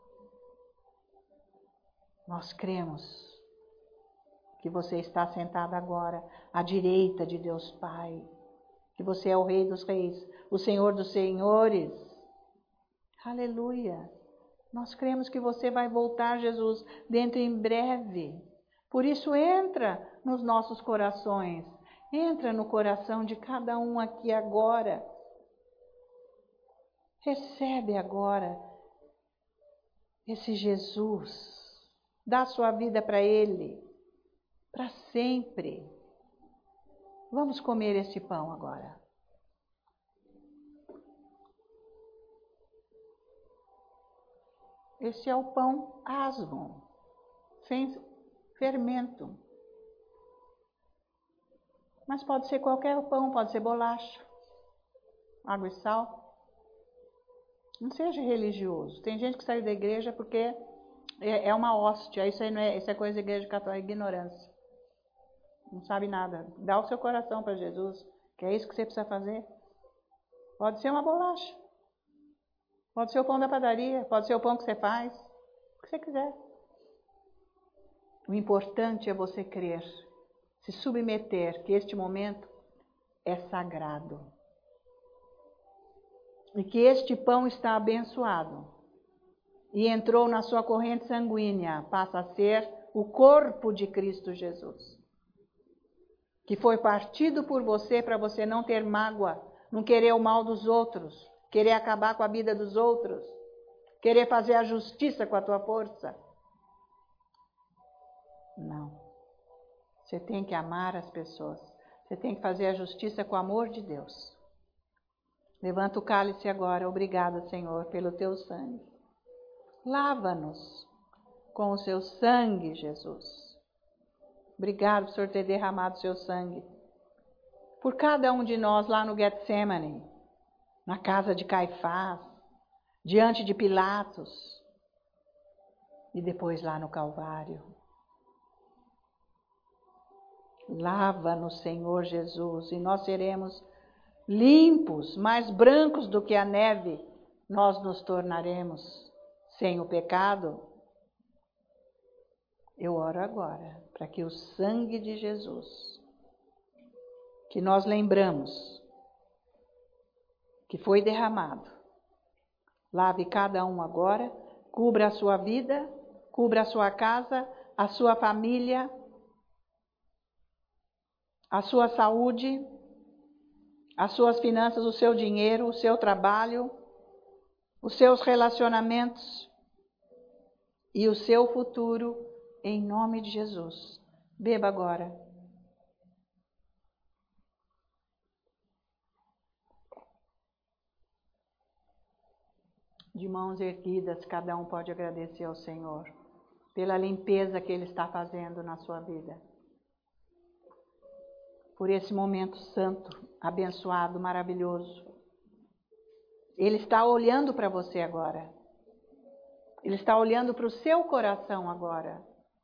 Nós cremos que você está sentado agora à direita de Deus Pai, que você é o Rei dos Reis, o Senhor dos Senhores. Aleluia! Nós cremos que você vai voltar, Jesus, dentro em breve. Por isso, entra nos nossos corações, entra no coração de cada um aqui agora. Recebe agora esse Jesus, dá sua vida para Ele, para sempre. Vamos comer esse pão agora. Esse é o pão asmo, sem fermento. Mas pode ser qualquer pão, pode ser bolacha, água e sal. Não seja religioso. Tem gente que sai da igreja porque é uma hóstia. Isso aí não é, isso é coisa da igreja católica, ignorância. Não sabe nada. Dá o seu coração para Jesus, que é isso que você precisa fazer. Pode ser uma bolacha. Pode ser o pão da padaria, pode ser o pão que você faz, o que você quiser. O importante é você crer, se submeter, que este momento é sagrado. E que este pão está abençoado e entrou na sua corrente sanguínea, passa a ser o corpo de Cristo Jesus, que foi partido por você para você não ter mágoa, não querer o mal dos outros, querer acabar com a vida dos outros, querer fazer a justiça com a tua força. Não. Você tem que amar as pessoas. Você tem que fazer a justiça com o amor de Deus. Levanta o cálice agora. Obrigada, Senhor, pelo teu sangue. Lava-nos com o seu sangue, Jesus. Obrigado por Senhor ter derramado o seu sangue por cada um de nós lá no Getsemane, na casa de Caifás, diante de Pilatos e depois lá no Calvário. Lava-nos, Senhor Jesus, e nós seremos limpos, mais brancos do que a neve, nós nos tornaremos sem o pecado. Eu oro agora para que o sangue de Jesus, que nós lembramos que foi derramado, lave cada um agora, cubra a sua vida, cubra a sua casa, a sua família, a sua saúde, as suas finanças, o seu dinheiro, o seu trabalho, os seus relacionamentos e o seu futuro, em nome de Jesus. Beba agora. De mãos erguidas, cada um pode agradecer ao Senhor pela limpeza que Ele está fazendo na sua vida. Por esse momento santo, abençoado, maravilhoso. Ele está olhando para você agora. Ele está olhando para o seu coração agora.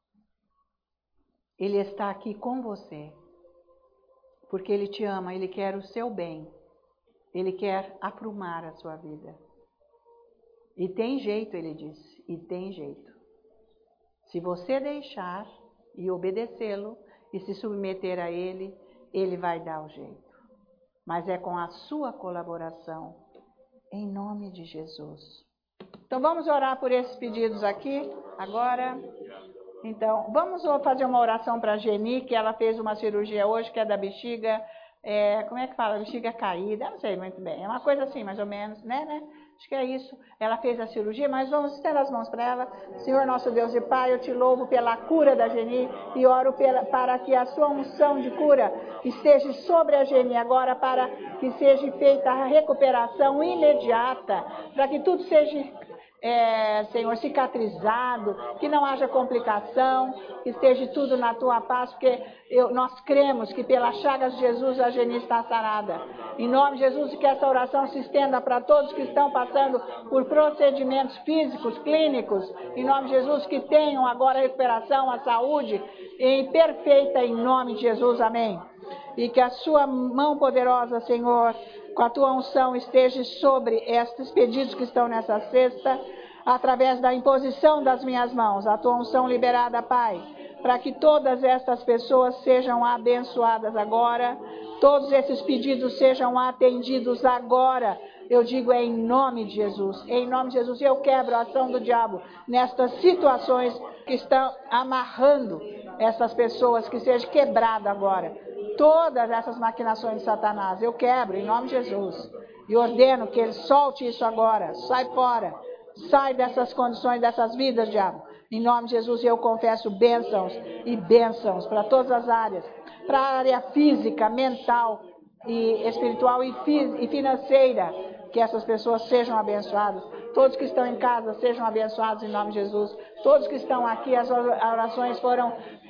Ele está aqui com você. Porque Ele te ama, Ele quer o seu bem. Ele quer aprumar a sua vida. E tem jeito, Ele disse, e tem jeito. Se você deixar e obedecê-lo e se submeter a Ele, Ele vai dar o jeito. Mas é com a sua colaboração Em nome de Jesus. Então vamos orar por esses pedidos aqui agora. Então, vamos fazer uma oração para a Geni, que ela fez uma cirurgia hoje, que é da bexiga, como é que fala? Bexiga caída, eu não sei muito bem, é uma coisa assim, mais ou menos, né? Acho que é isso. Ela fez a cirurgia, mas vamos estender as mãos para ela. Senhor nosso Deus e Pai, eu te louvo pela cura da Geni e oro para que a sua unção de cura esteja sobre a Geni agora, para que seja feita a recuperação imediata, para que tudo seja Senhor, cicatrizado, que não haja complicação, que esteja tudo na tua paz, porque nós cremos que pelas chagas de Jesus a Geni está sarada. Em nome de Jesus, e que essa oração se estenda para todos que estão passando por procedimentos físicos, clínicos, em nome de Jesus, que tenham agora a recuperação, a saúde, perfeita em nome de Jesus, amém. E que a sua mão poderosa, Senhor, com a tua unção esteja sobre estes pedidos que estão nessa cesta, através da imposição das minhas mãos, a tua unção liberada, Pai, para que todas estas pessoas sejam abençoadas agora, todos esses pedidos sejam atendidos agora. Eu digo em nome de Jesus. Em nome de Jesus, eu quebro a ação do diabo nestas situações que estão amarrando essas pessoas, que seja quebrado agora. Todas essas maquinações de Satanás, eu quebro em nome de Jesus. E ordeno que ele solte isso agora. Sai fora. Sai dessas condições, dessas vidas, diabo. Em nome de Jesus, eu confesso bênçãos e bênçãos para todas as áreas. Para a área física, mental e espiritual e financeira. Que essas pessoas sejam abençoadas. Todos que estão em casa sejam abençoados em nome de Jesus. Todos que estão aqui, as orações foram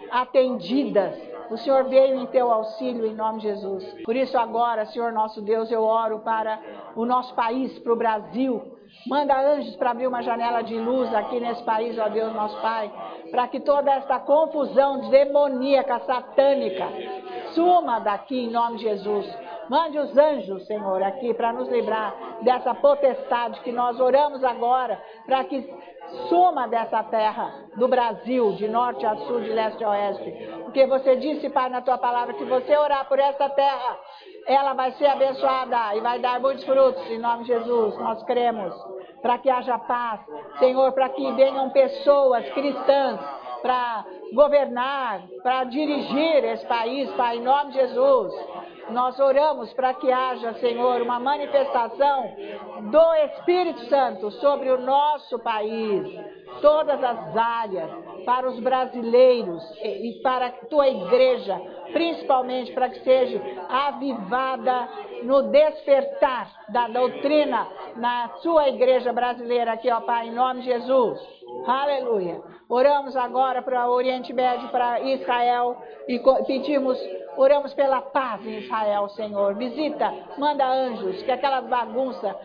atendidas. O Senhor veio em teu auxílio em nome de Jesus. Por isso agora, Senhor nosso Deus, eu oro para o nosso país, para o Brasil. Manda anjos para abrir uma janela de luz aqui nesse país, ó Deus nosso Pai, para que toda esta confusão demoníaca, satânica, suma daqui em nome de Jesus. Mande os anjos, Senhor, aqui para nos livrar dessa potestade que nós oramos agora, para que suma dessa terra, do Brasil, de norte a sul, de leste a oeste. Porque você disse, Pai, na tua palavra, que você orar por essa terra, ela vai ser abençoada e vai dar muitos frutos, em nome de Jesus, nós cremos. Para que haja paz, Senhor, para que venham pessoas cristãs para governar, para dirigir esse país, Pai, em nome de Jesus. Nós oramos para que haja, Senhor, uma manifestação do Espírito Santo sobre o nosso país, todas as áreas, para os brasileiros e para a tua igreja, principalmente para que seja avivada no despertar da doutrina na sua igreja brasileira aqui, ó Pai, em nome de Jesus. Aleluia. Oramos agora para o Oriente Médio, para Israel e oramos pela paz em Israel, Senhor. Visita, manda anjos, que aquela bagunça,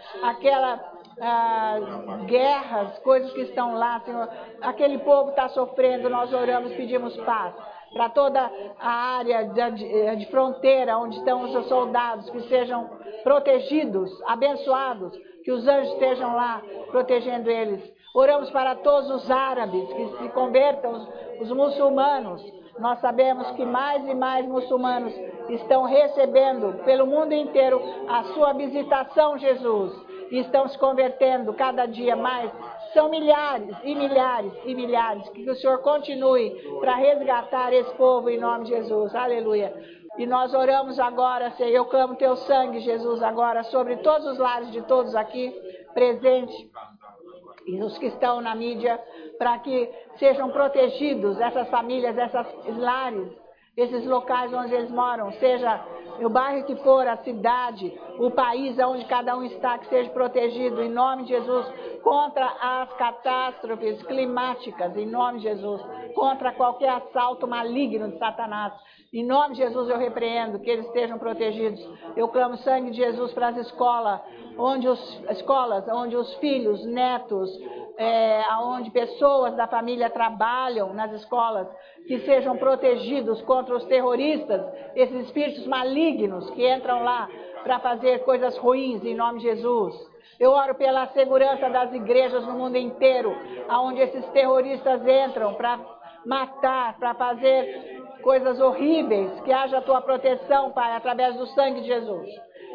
guerras, coisas que estão lá, Senhor, aquele povo está sofrendo, nós oramos, pedimos paz. Para toda a área de fronteira, onde estão os soldados, que sejam protegidos, abençoados, que os anjos estejam lá, protegendo eles. Oramos para todos os árabes, que se convertam, os muçulmanos. Nós sabemos que mais e mais muçulmanos estão recebendo pelo mundo inteiro a sua visitação, Jesus. E estão se convertendo cada dia mais. São milhares e milhares e milhares. Que o Senhor continue para resgatar esse povo em nome de Jesus. Aleluia. E nós oramos agora, Senhor, eu clamo teu sangue, Jesus, agora sobre todos os lares de todos aqui presentes e os que estão na mídia, para que sejam protegidos essas famílias, esses lares, esses locais onde eles moram, seja o bairro que for, a cidade, o país onde cada um está, que seja protegido em nome de Jesus, contra as catástrofes climáticas, em nome de Jesus, contra qualquer assalto maligno de Satanás. Em nome de Jesus eu repreendo, que eles estejam protegidos. Eu clamo sangue de Jesus para as escolas, onde os filhos, netos, onde pessoas da família trabalham nas escolas, que sejam protegidos contra os terroristas, esses espíritos malignos que entram lá para fazer coisas ruins, em nome de Jesus. Eu oro pela segurança das igrejas no mundo inteiro, onde esses terroristas entram para matar, para fazer coisas horríveis, que haja a tua proteção, Pai, através do sangue de Jesus.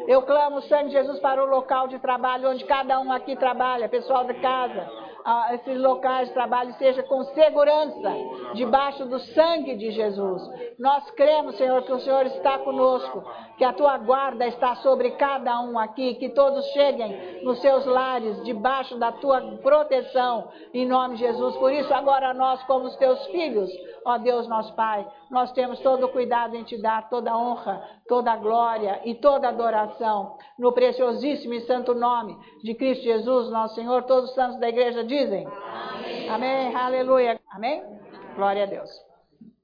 Eu clamo o sangue de Jesus para o local de trabalho, onde cada um aqui trabalha, pessoal de casa. Esses locais de trabalho seja com segurança, debaixo do sangue de Jesus. Nós cremos, Senhor, que o Senhor está conosco, que a tua guarda está sobre cada um aqui, que todos cheguem nos seus lares, debaixo da tua proteção, em nome de Jesus. Por isso, agora nós, como os teus filhos, ó Deus, nosso Pai, nós temos todo o cuidado em te dar toda a honra, toda a glória e toda a adoração, no preciosíssimo e santo nome de Cristo Jesus, nosso Senhor. Todos os santos da igreja dizem amém. Amém, aleluia, amém, glória a Deus.